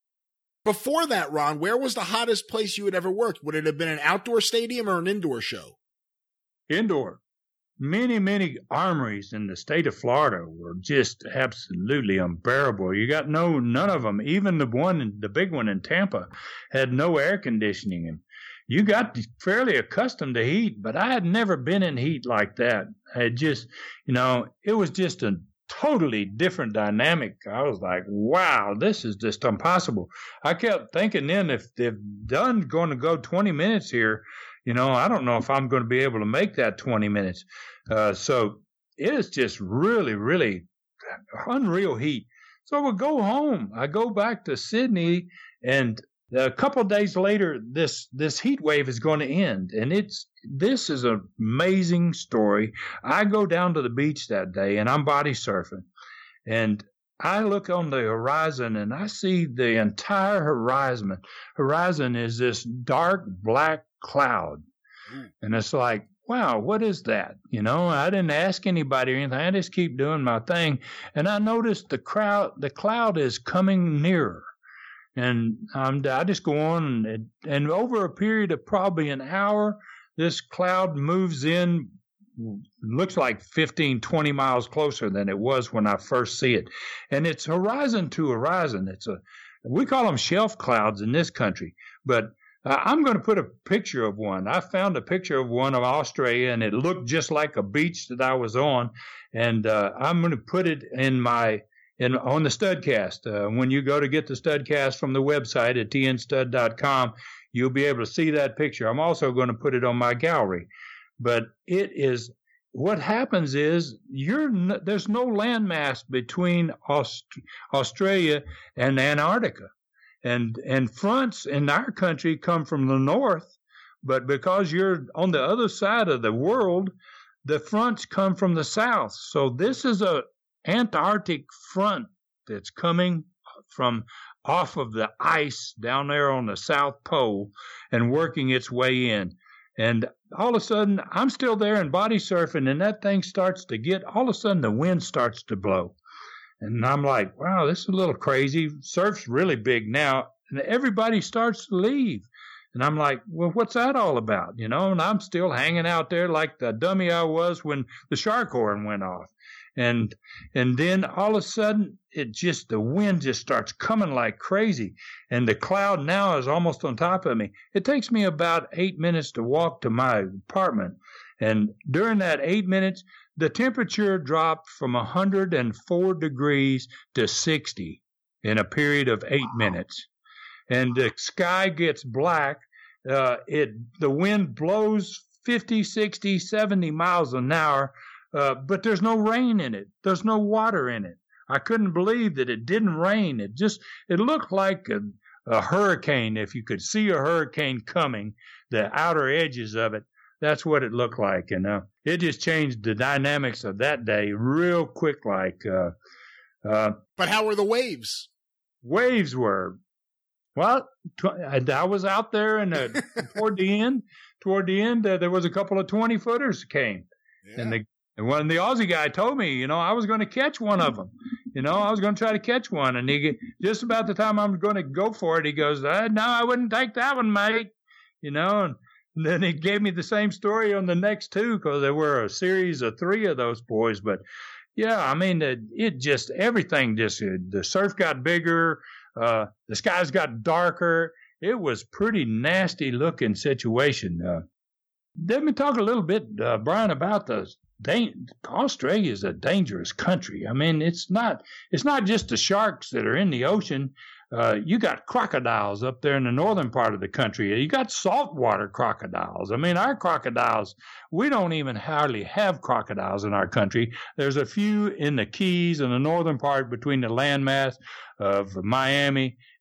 Before that, Ron, where was the hottest place you had ever worked? Would it have been an outdoor stadium or an indoor show?
Indoor. Many armories in the state of Florida were just absolutely unbearable. You got none of them. Even the big one in Tampa had no air conditioning. And you got fairly accustomed to heat, but I had never been in heat like that. It was just a totally different dynamic. I was like, wow, this is just impossible. I kept thinking then, if Dunn going to go 20 minutes here, I don't know if I'm going to be able to make that 20 minutes. So it is just really, really unreal heat. So I would go home. I go back to Sydney, and a couple of days later, this heat wave is going to end. And this is an amazing story. I go down to the beach that day, and I'm body surfing. And I look on the horizon, and I see the entire horizon. Horizon is this dark black cloud. And it's like, wow, what is that? I didn't ask anybody or anything. I just keep doing my thing. And I noticed the cloud is coming nearer. And I just go on, and over a period of probably an hour, this cloud moves in, looks like 15, 20 miles closer than it was when I first see it. And it's horizon to horizon. We call them shelf clouds in this country, but I'm going to put a picture of one. I found a picture of one of Australia, and it looked just like a beach that I was on. And I'm going to put it on the Studcast. When you go to get the Studcast from the website at tnstud.com, you'll be able to see that picture. I'm also going to put it on my gallery. But what happens is there's no landmass between Australia and Antarctica. And fronts in our country come from the north, but because you're on the other side of the world, the fronts come from the south. So this is a Antarctic front that's coming from off of the ice down there on the South Pole and working its way in. And all of a sudden, I'm still there and body surfing, and that thing starts to all of a sudden the wind starts to blow. And I'm like, wow, this is a little crazy. Surf's really big now. And everybody starts to leave. And I'm like, well, what's that all about? And I'm still hanging out there like the dummy I was when the shark horn went off. And then all of a sudden, the wind just starts coming like crazy. And the cloud now is almost on top of me. It takes me about 8 minutes to walk to my apartment. And during that 8 minutes, the temperature dropped from 104 degrees to 60 in a period of 8 minutes. And the sky gets black. The wind blows 50, 60, 70 miles an hour. But there's no rain in it. There's no water in it. I couldn't believe that it didn't rain. It looked like a hurricane. If you could see a hurricane coming, the outer edges of it, that's what it looked like. It just changed the dynamics of that day real quick. But
how were the waves?
Waves were, well, I was out there, and toward the end, there was a couple of 20-footers came. Yeah. And when the Aussie guy told me, I was going to catch one of them. I was going to try to catch one. And just about the time I'm going to go for it, he goes, no, I wouldn't take that one, mate. And then he gave me the same story on the next two, because there were a series of 3 of those boys. But, yeah, I mean, everything the surf got bigger. The skies got darker. It was pretty nasty looking situation. Let me talk a little bit, Brian, about Australia is a dangerous country. I mean, it's not just the sharks that are in the ocean. You got crocodiles up there in the northern part of the country. You got saltwater crocodiles. I mean, our crocodiles, we don't even hardly have crocodiles in our country. There's a few in the Keys in the northern part between the landmass of Miami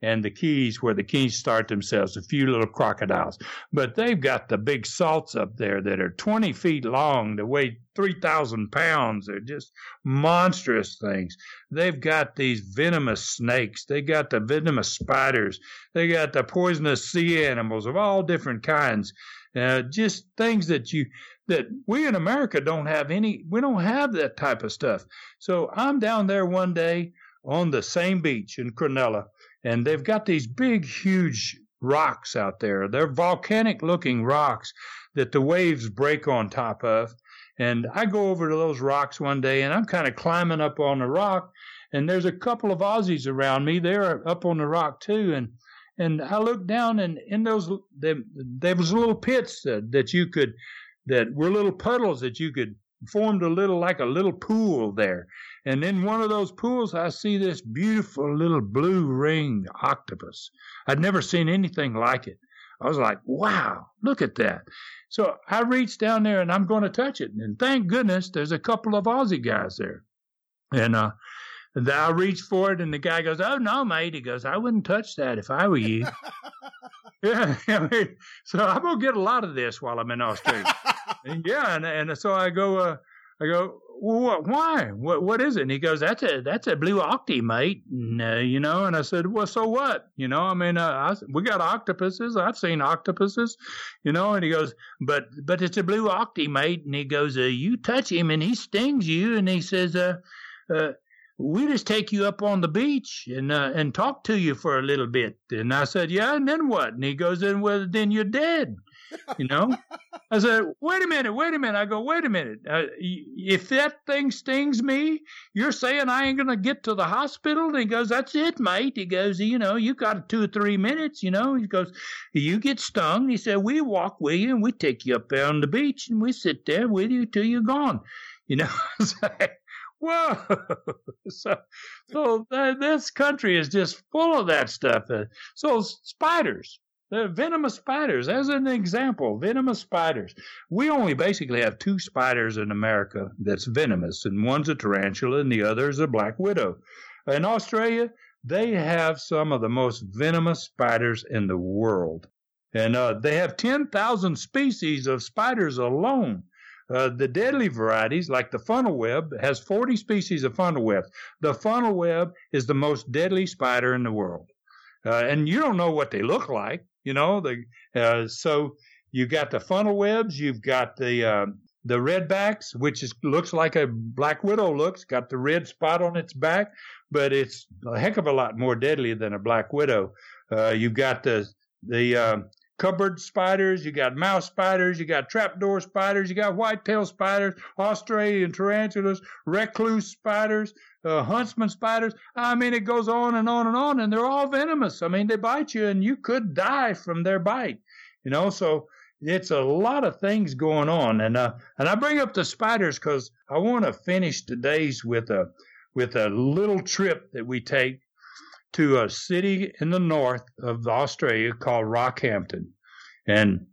and the Keys, where the Keys start themselves, a few little crocodiles. But they've got the big salts up there that are 20 feet long, that weigh 3,000 pounds. They're just monstrous things. They've got these venomous snakes. They got the venomous spiders. They got the poisonous sea animals of all different kinds. Just things that we in America don't have we don't have that type of stuff. So I'm down there one day on the same beach in Cronulla, and they've got these big, huge rocks out there. They're volcanic-looking rocks that the waves break on top of. And I go over to those rocks one day, and I'm kind of climbing up on the rock, and there's a couple of Aussies around me. They're up on the rock too, and I look down, and in those there was little pits that were little puddles that you could formed like a little pool there. And in one of those pools, I see this beautiful little blue ringed octopus. I'd never seen anything like it. I was like, wow, look at that. So I reached down there, and I'm going to touch it. And thank goodness there's a couple of Aussie guys there. And I reached for it, and the guy goes, "Oh, no, mate." He goes, "I wouldn't touch that if I were you." Yeah, so I'm going to get a lot of this while I'm in Australia. And so I go, "Well, why? What is it?" And he goes, "That's a blue octi, mate." And, and I said, "Well, so what? We got octopuses. I've seen octopuses, And he goes, but it's a blue octi, mate." And he goes, "You touch him and he stings you." And he says, "We just take you up on the beach and talk to you for a little bit." And I said, "Yeah, and then what?" And he goes, then you're dead. I said, wait a minute. I go, wait a minute. If that thing stings me, you're saying I ain't going to get to the hospital? And he goes, "That's it, mate." He goes, "You got 2 or 3 minutes, He goes, "You get stung." He said, "We walk with you and we take you up there on the beach and we sit there with you till you're gone." Whoa! So this country is just full of that stuff. So spiders, the venomous spiders, as an example, venomous spiders. We only basically have 2 spiders in America that's venomous, and one's a tarantula and the other is a black widow. In Australia, they have some of the most venomous spiders in the world, and they have 10,000 species of spiders alone. The deadly varieties, like the funnel web, has 40 species of funnel web. The funnel web is the most deadly spider in the world. And you don't know what they look like, so you got the funnel webs, you've got the redbacks, which looks like a black widow looks, got the red spot on its back, but it's a heck of a lot more deadly than a black widow. You've got the cupboard spiders, you got mouse spiders, you got trapdoor spiders, you got whitetail spiders, Australian tarantulas, recluse spiders, huntsman spiders. It goes on and on and on, and they're all venomous. They bite you, and you could die from their bite. So it's a lot of things going on, and I bring up the spiders because I want to finish today's with a little trip that we take to a city in the north of Australia called Rockhampton. And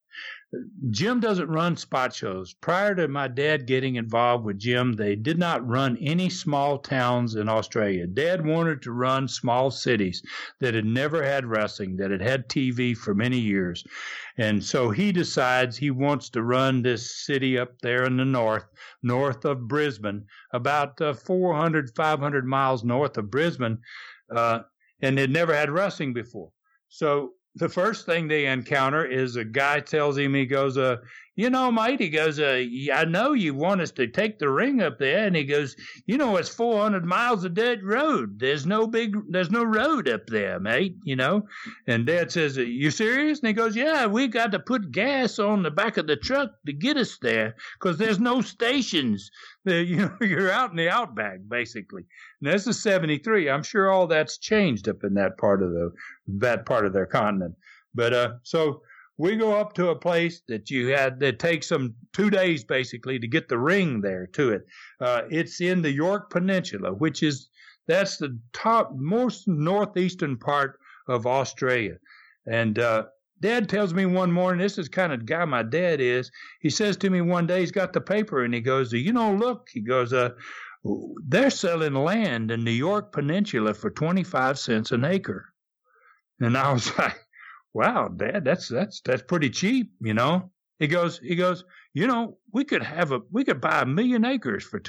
Jim doesn't run spot shows. Prior to my dad getting involved with Jim, they did not run any small towns in Australia. Dad wanted to run small cities that had never had wrestling, that had had TV for many years. And so he decides he wants to run this city up there in the north of Brisbane, about 400, 500 miles north of Brisbane. And they'd never had wrestling before. So the first thing they encounter is a guy tells him, he goes, "Mate," he goes, "I know you want us to take the ring up there." And he goes, "It's 400 miles of dirt road. There's no road up there, mate, And Dad says, "You serious?" And he goes, "Yeah, we got to put gas on the back of the truck to get us there because there's no stations. You're out in the outback, basically." And this is 73. I'm sure all that's changed up in that part of their continent. But so we go up to a place that takes them 2 days basically to get the ring there to it. It's in the York Peninsula, that's the most northeastern part of Australia. And Dad tells me one morning, this is kind of the guy my dad is. He says to me one day, he's got the paper and he goes, "Look," he goes, "they're selling land in the York Peninsula for 25 cents an acre." And I was like, wow, Dad, that's pretty cheap, you know. He goes, you know, we could buy 1 million acres for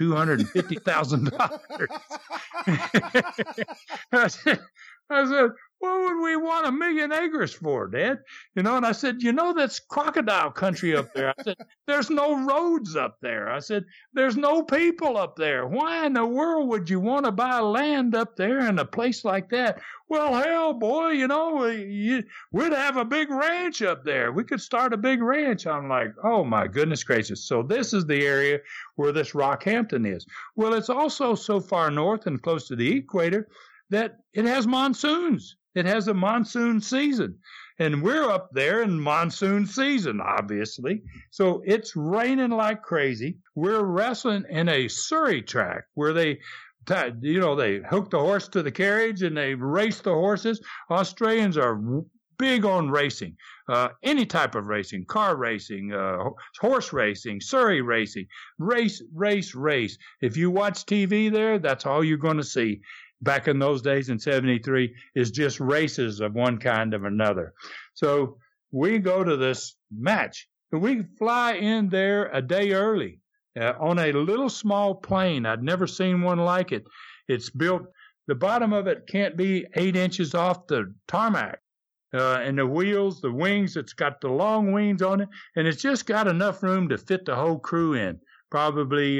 $250,000. I said, what would we want 1 million acres for, Dad? You know, and I said, you know, that's crocodile country up there. I said, there's no roads up there. I said, there's no people up there. Why in the world would you want to buy land up there in a place like that? Well, hell, boy, you know, we'd have a big ranch up there. We could start a big ranch. I'm like, oh, my goodness gracious. So this is the area where this Rockhampton is. Well, it's also so far north and close to the equator that it has monsoons. It has a monsoon season. And we're up there in monsoon season, obviously. So it's raining like crazy. We're wrestling in a Surrey track where they hook the horse to the carriage and they race the horses. Australians are big on racing, any type of racing, car racing, horse racing, Surrey racing, race. If you watch TV there, that's all you're going to see. Back in those days in 73 is just races of one kind or another. So we go to this match. We fly in there a day early on a little small plane. I'd never seen one like it. It's built, the bottom of it can't be 8 inches off the tarmac. And the wheels, the wings, it's got the long wings on it, and it's just got enough room to fit the whole crew in. Probably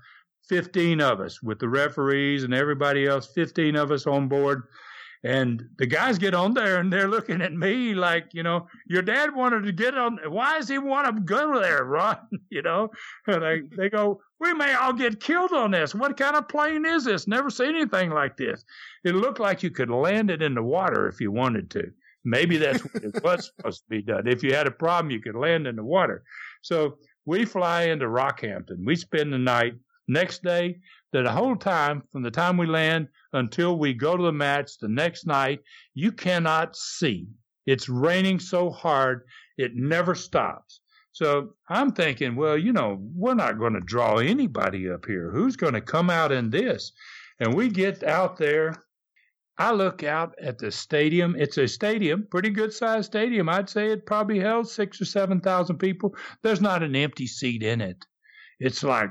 15 of us with the referees and everybody else, 15 of us on board. And the guys get on there and they're looking at me like, you know, your dad wanted to get on. Why does he want to go there, Ron? You know, and they go, we may all get killed on this. What kind of plane is this? Never seen anything like this. It looked like you could land it in the water if you wanted to. Maybe that's what it was supposed to be done. If you had a problem, you could land in the water. So we fly into Rockhampton. We spend the night. Next day, the whole time, from the time we land until we go to the match the next night, you cannot see. It's raining so hard, it never stops. So I'm thinking, well, you know, we're not going to draw anybody up here. Who's going to come out in this? And we get out there. I look out at the stadium. It's a stadium, pretty good-sized stadium. I'd say it probably held 6,000 or 7,000 people. There's not an empty seat in it. It's like,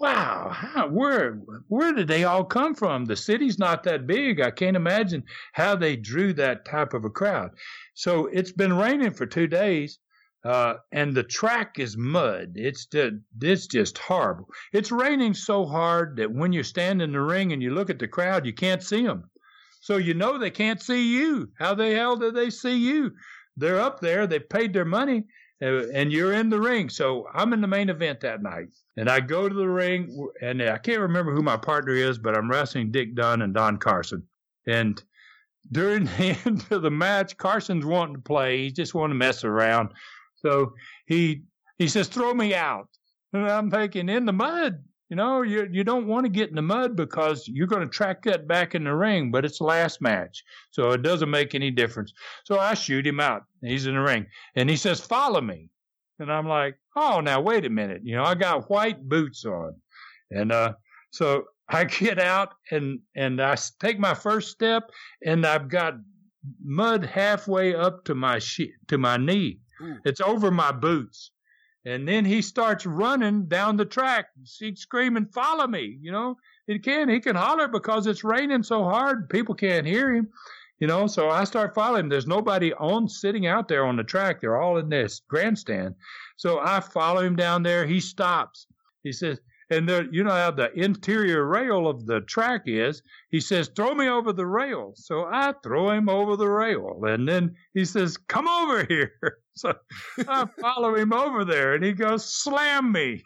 wow, where did they all come from? The city's not that big. I can't imagine how they drew that type of a crowd. So it's been raining for 2 days, and the track is mud. It's just horrible. It's raining so hard that when you stand in the ring and you look at the crowd, you can't see them. So you know they can't see you. How the hell do they see you? They're up there. They paid their money. And you're in the ring. So I'm in the main event that night. And I go to the ring, and I can't remember who my partner is, but I'm wrestling Dick Dunn and Don Carson. And during the end of the match, Carson's wanting to play. He just wanting to mess around. So he says, throw me out. And I'm thinking, in the mud. You know, you don't want to get in the mud because you're going to track that back in the ring, but it's the last match. So it doesn't make any difference. So I shoot him out. He's in the ring. And he says, follow me. And I'm like, oh, now, wait a minute. You know, I got white boots on. And so I get out and I take my first step, and I've got mud halfway up to my knee. Ooh. It's over my boots. And then he starts running down the track. He's screaming, follow me. You know, he can holler because it's raining so hard. People can't hear him, you know. So I start following him. There's nobody sitting out there on the track. They're all in this grandstand. So I follow him down there. He stops. He says, and you know how the interior rail of the track is. He says, throw me over the rail. So I throw him over the rail. And then he says, come over here. So I follow him over there, and he goes, slam me.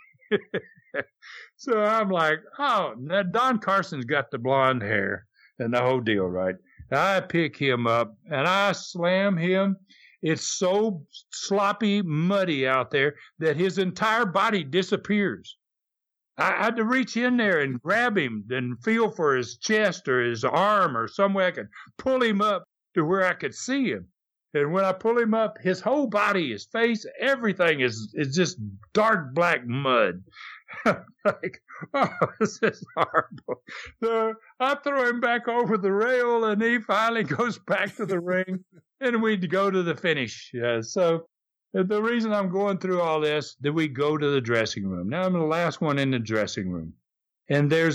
So I'm like, oh, now Don Carson's got the blonde hair and the whole deal, right? I pick him up, and I slam him. It's so sloppy, muddy out there that his entire body disappears. I had to reach in there and grab him and feel for his chest or his arm or some way I could pull him up to where I could see him. And when I pull him up, his whole body, his face, everything is just dark black mud. Like, oh, this is horrible. So I throw him back over the rail, and he finally goes back to the ring. and we'd go to the finish. So the reason I'm going through all this, that we go to the dressing room. Now I'm the last one in the dressing room, and there's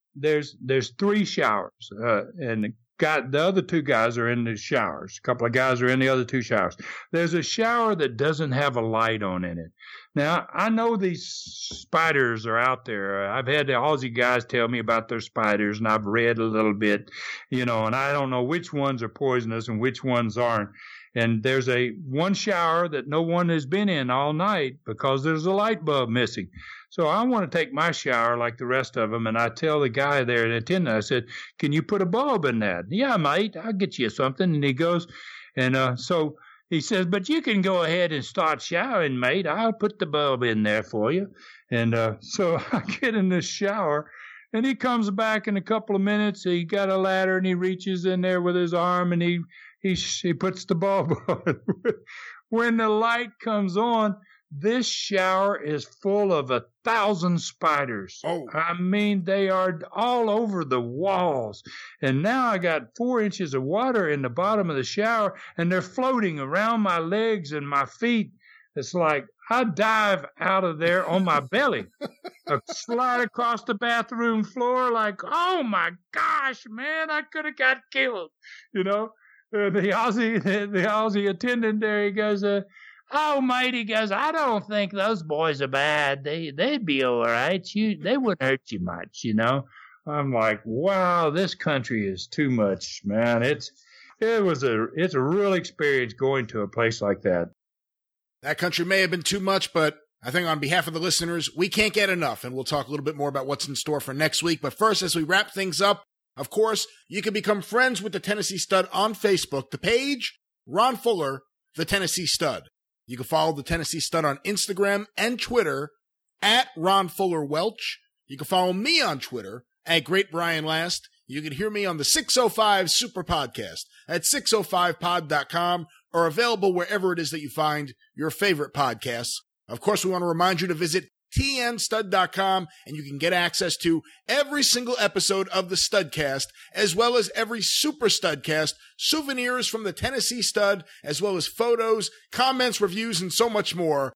3 showers, and the other 2 guys are in the showers. A couple of guys are in the other 2 showers. There's a shower that doesn't have a light on in it. Now, I know these spiders are out there. I've had the Aussie guys tell me about their spiders, and I've read a little bit, and I don't know which ones are poisonous and which ones aren't. And there's one shower that no one has been in all night because there's a light bulb missing. So I want to take my shower like the rest of them, and I tell the guy there, the attendant, I said, "Can you put a bulb in that?" "Yeah, mate, I'll get you something." And he goes, and so he says, "But you can go ahead and start showering, mate. I'll put the bulb in there for you." And so I get in the shower, and he comes back in a couple of minutes. He got a ladder, and he reaches in there with his arm, and he puts the bulb on. When the light comes on, this shower is full of 1,000 spiders.
Oh.
I mean, they are all over the walls. And now I got 4 inches of water in the bottom of the shower, and they're floating around my legs and my feet. It's like I dive out of there on my belly, slide across the bathroom floor like, oh, my gosh, man, I could have got killed, The Aussie attendant there, he goes, "Oh, mate," he goes, "I don't think those boys are bad. They'd be all right. They wouldn't hurt you much, I'm like, wow, this country is too much, man. It's a real experience going to a place like that.
That country may have been too much, but I think on behalf of the listeners, we can't get enough, and we'll talk a little bit more about what's in store for next week. But first, as we wrap things up, of course, you can become friends with the Tennessee Stud on Facebook. The page, Ron Fuller, the Tennessee Stud. You can follow the Tennessee Stud on Instagram and Twitter at Ron Fuller Welch. You can follow me on Twitter at Great Brian Last. You can hear me on the 605 Super Podcast at 605pod.com or available wherever it is that you find your favorite podcasts. Of course, we want to remind you to visit tnstud.com, and you can get access to every single episode of the Studcast, as well as every Super Studcast, souvenirs from the Tennessee Stud, as well as photos, comments, reviews, and so much more.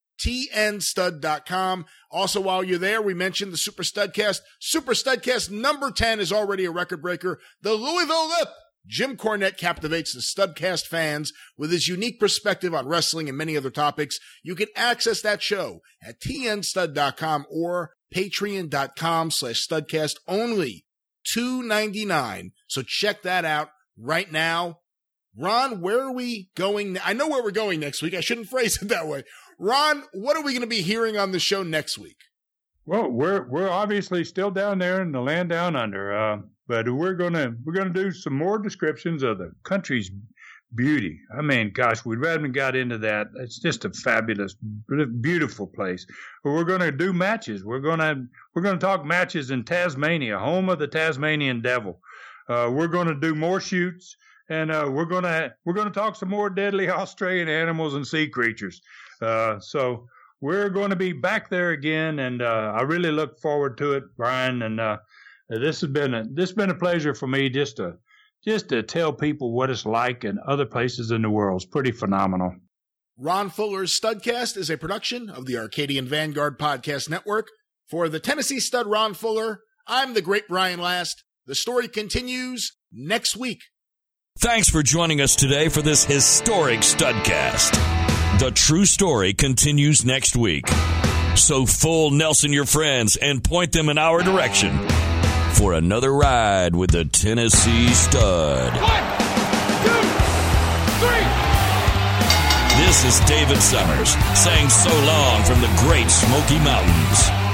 tnstud.com. Also, while you're there, we mentioned the Super Studcast. Super Studcast number 10 is already a record breaker. The Louisville Lip. Jim Cornette captivates the Studcast fans with his unique perspective on wrestling and many other topics. You can access that show at tnstud.com or patreon.com/studcast, only $2.99. So check that out right now. Ron, where are we going? I know where we're going next week. I shouldn't phrase it that way. Ron, what are we going to be hearing on the show next week?
Well, we're obviously still down there in the land down under, but we're gonna do some more descriptions of the country's beauty. I mean, gosh, we haven't got into that. It's just a fabulous, beautiful place. But we're gonna do matches. We're gonna talk matches in Tasmania, home of the Tasmanian Devil. We're gonna do more shoots, and we're gonna talk some more deadly Australian animals and sea creatures. So we're going to be back there again, and I really look forward to it, Brian. And this has been a pleasure for me just to tell people what it's like in other places in the world. It's pretty phenomenal.
Ron Fuller's Studcast is a production of the Arcadian Vanguard Podcast Network. For the Tennessee Stud, Ron Fuller, I'm the Great Brian Last. The story continues next week.
Thanks for joining us today for this historic Studcast. The true story continues next week. So fool Nelson your friends and point them in our direction for another ride with the Tennessee Stud.
1, 2, 3.
This is David Summers saying so long from the Great Smoky Mountains.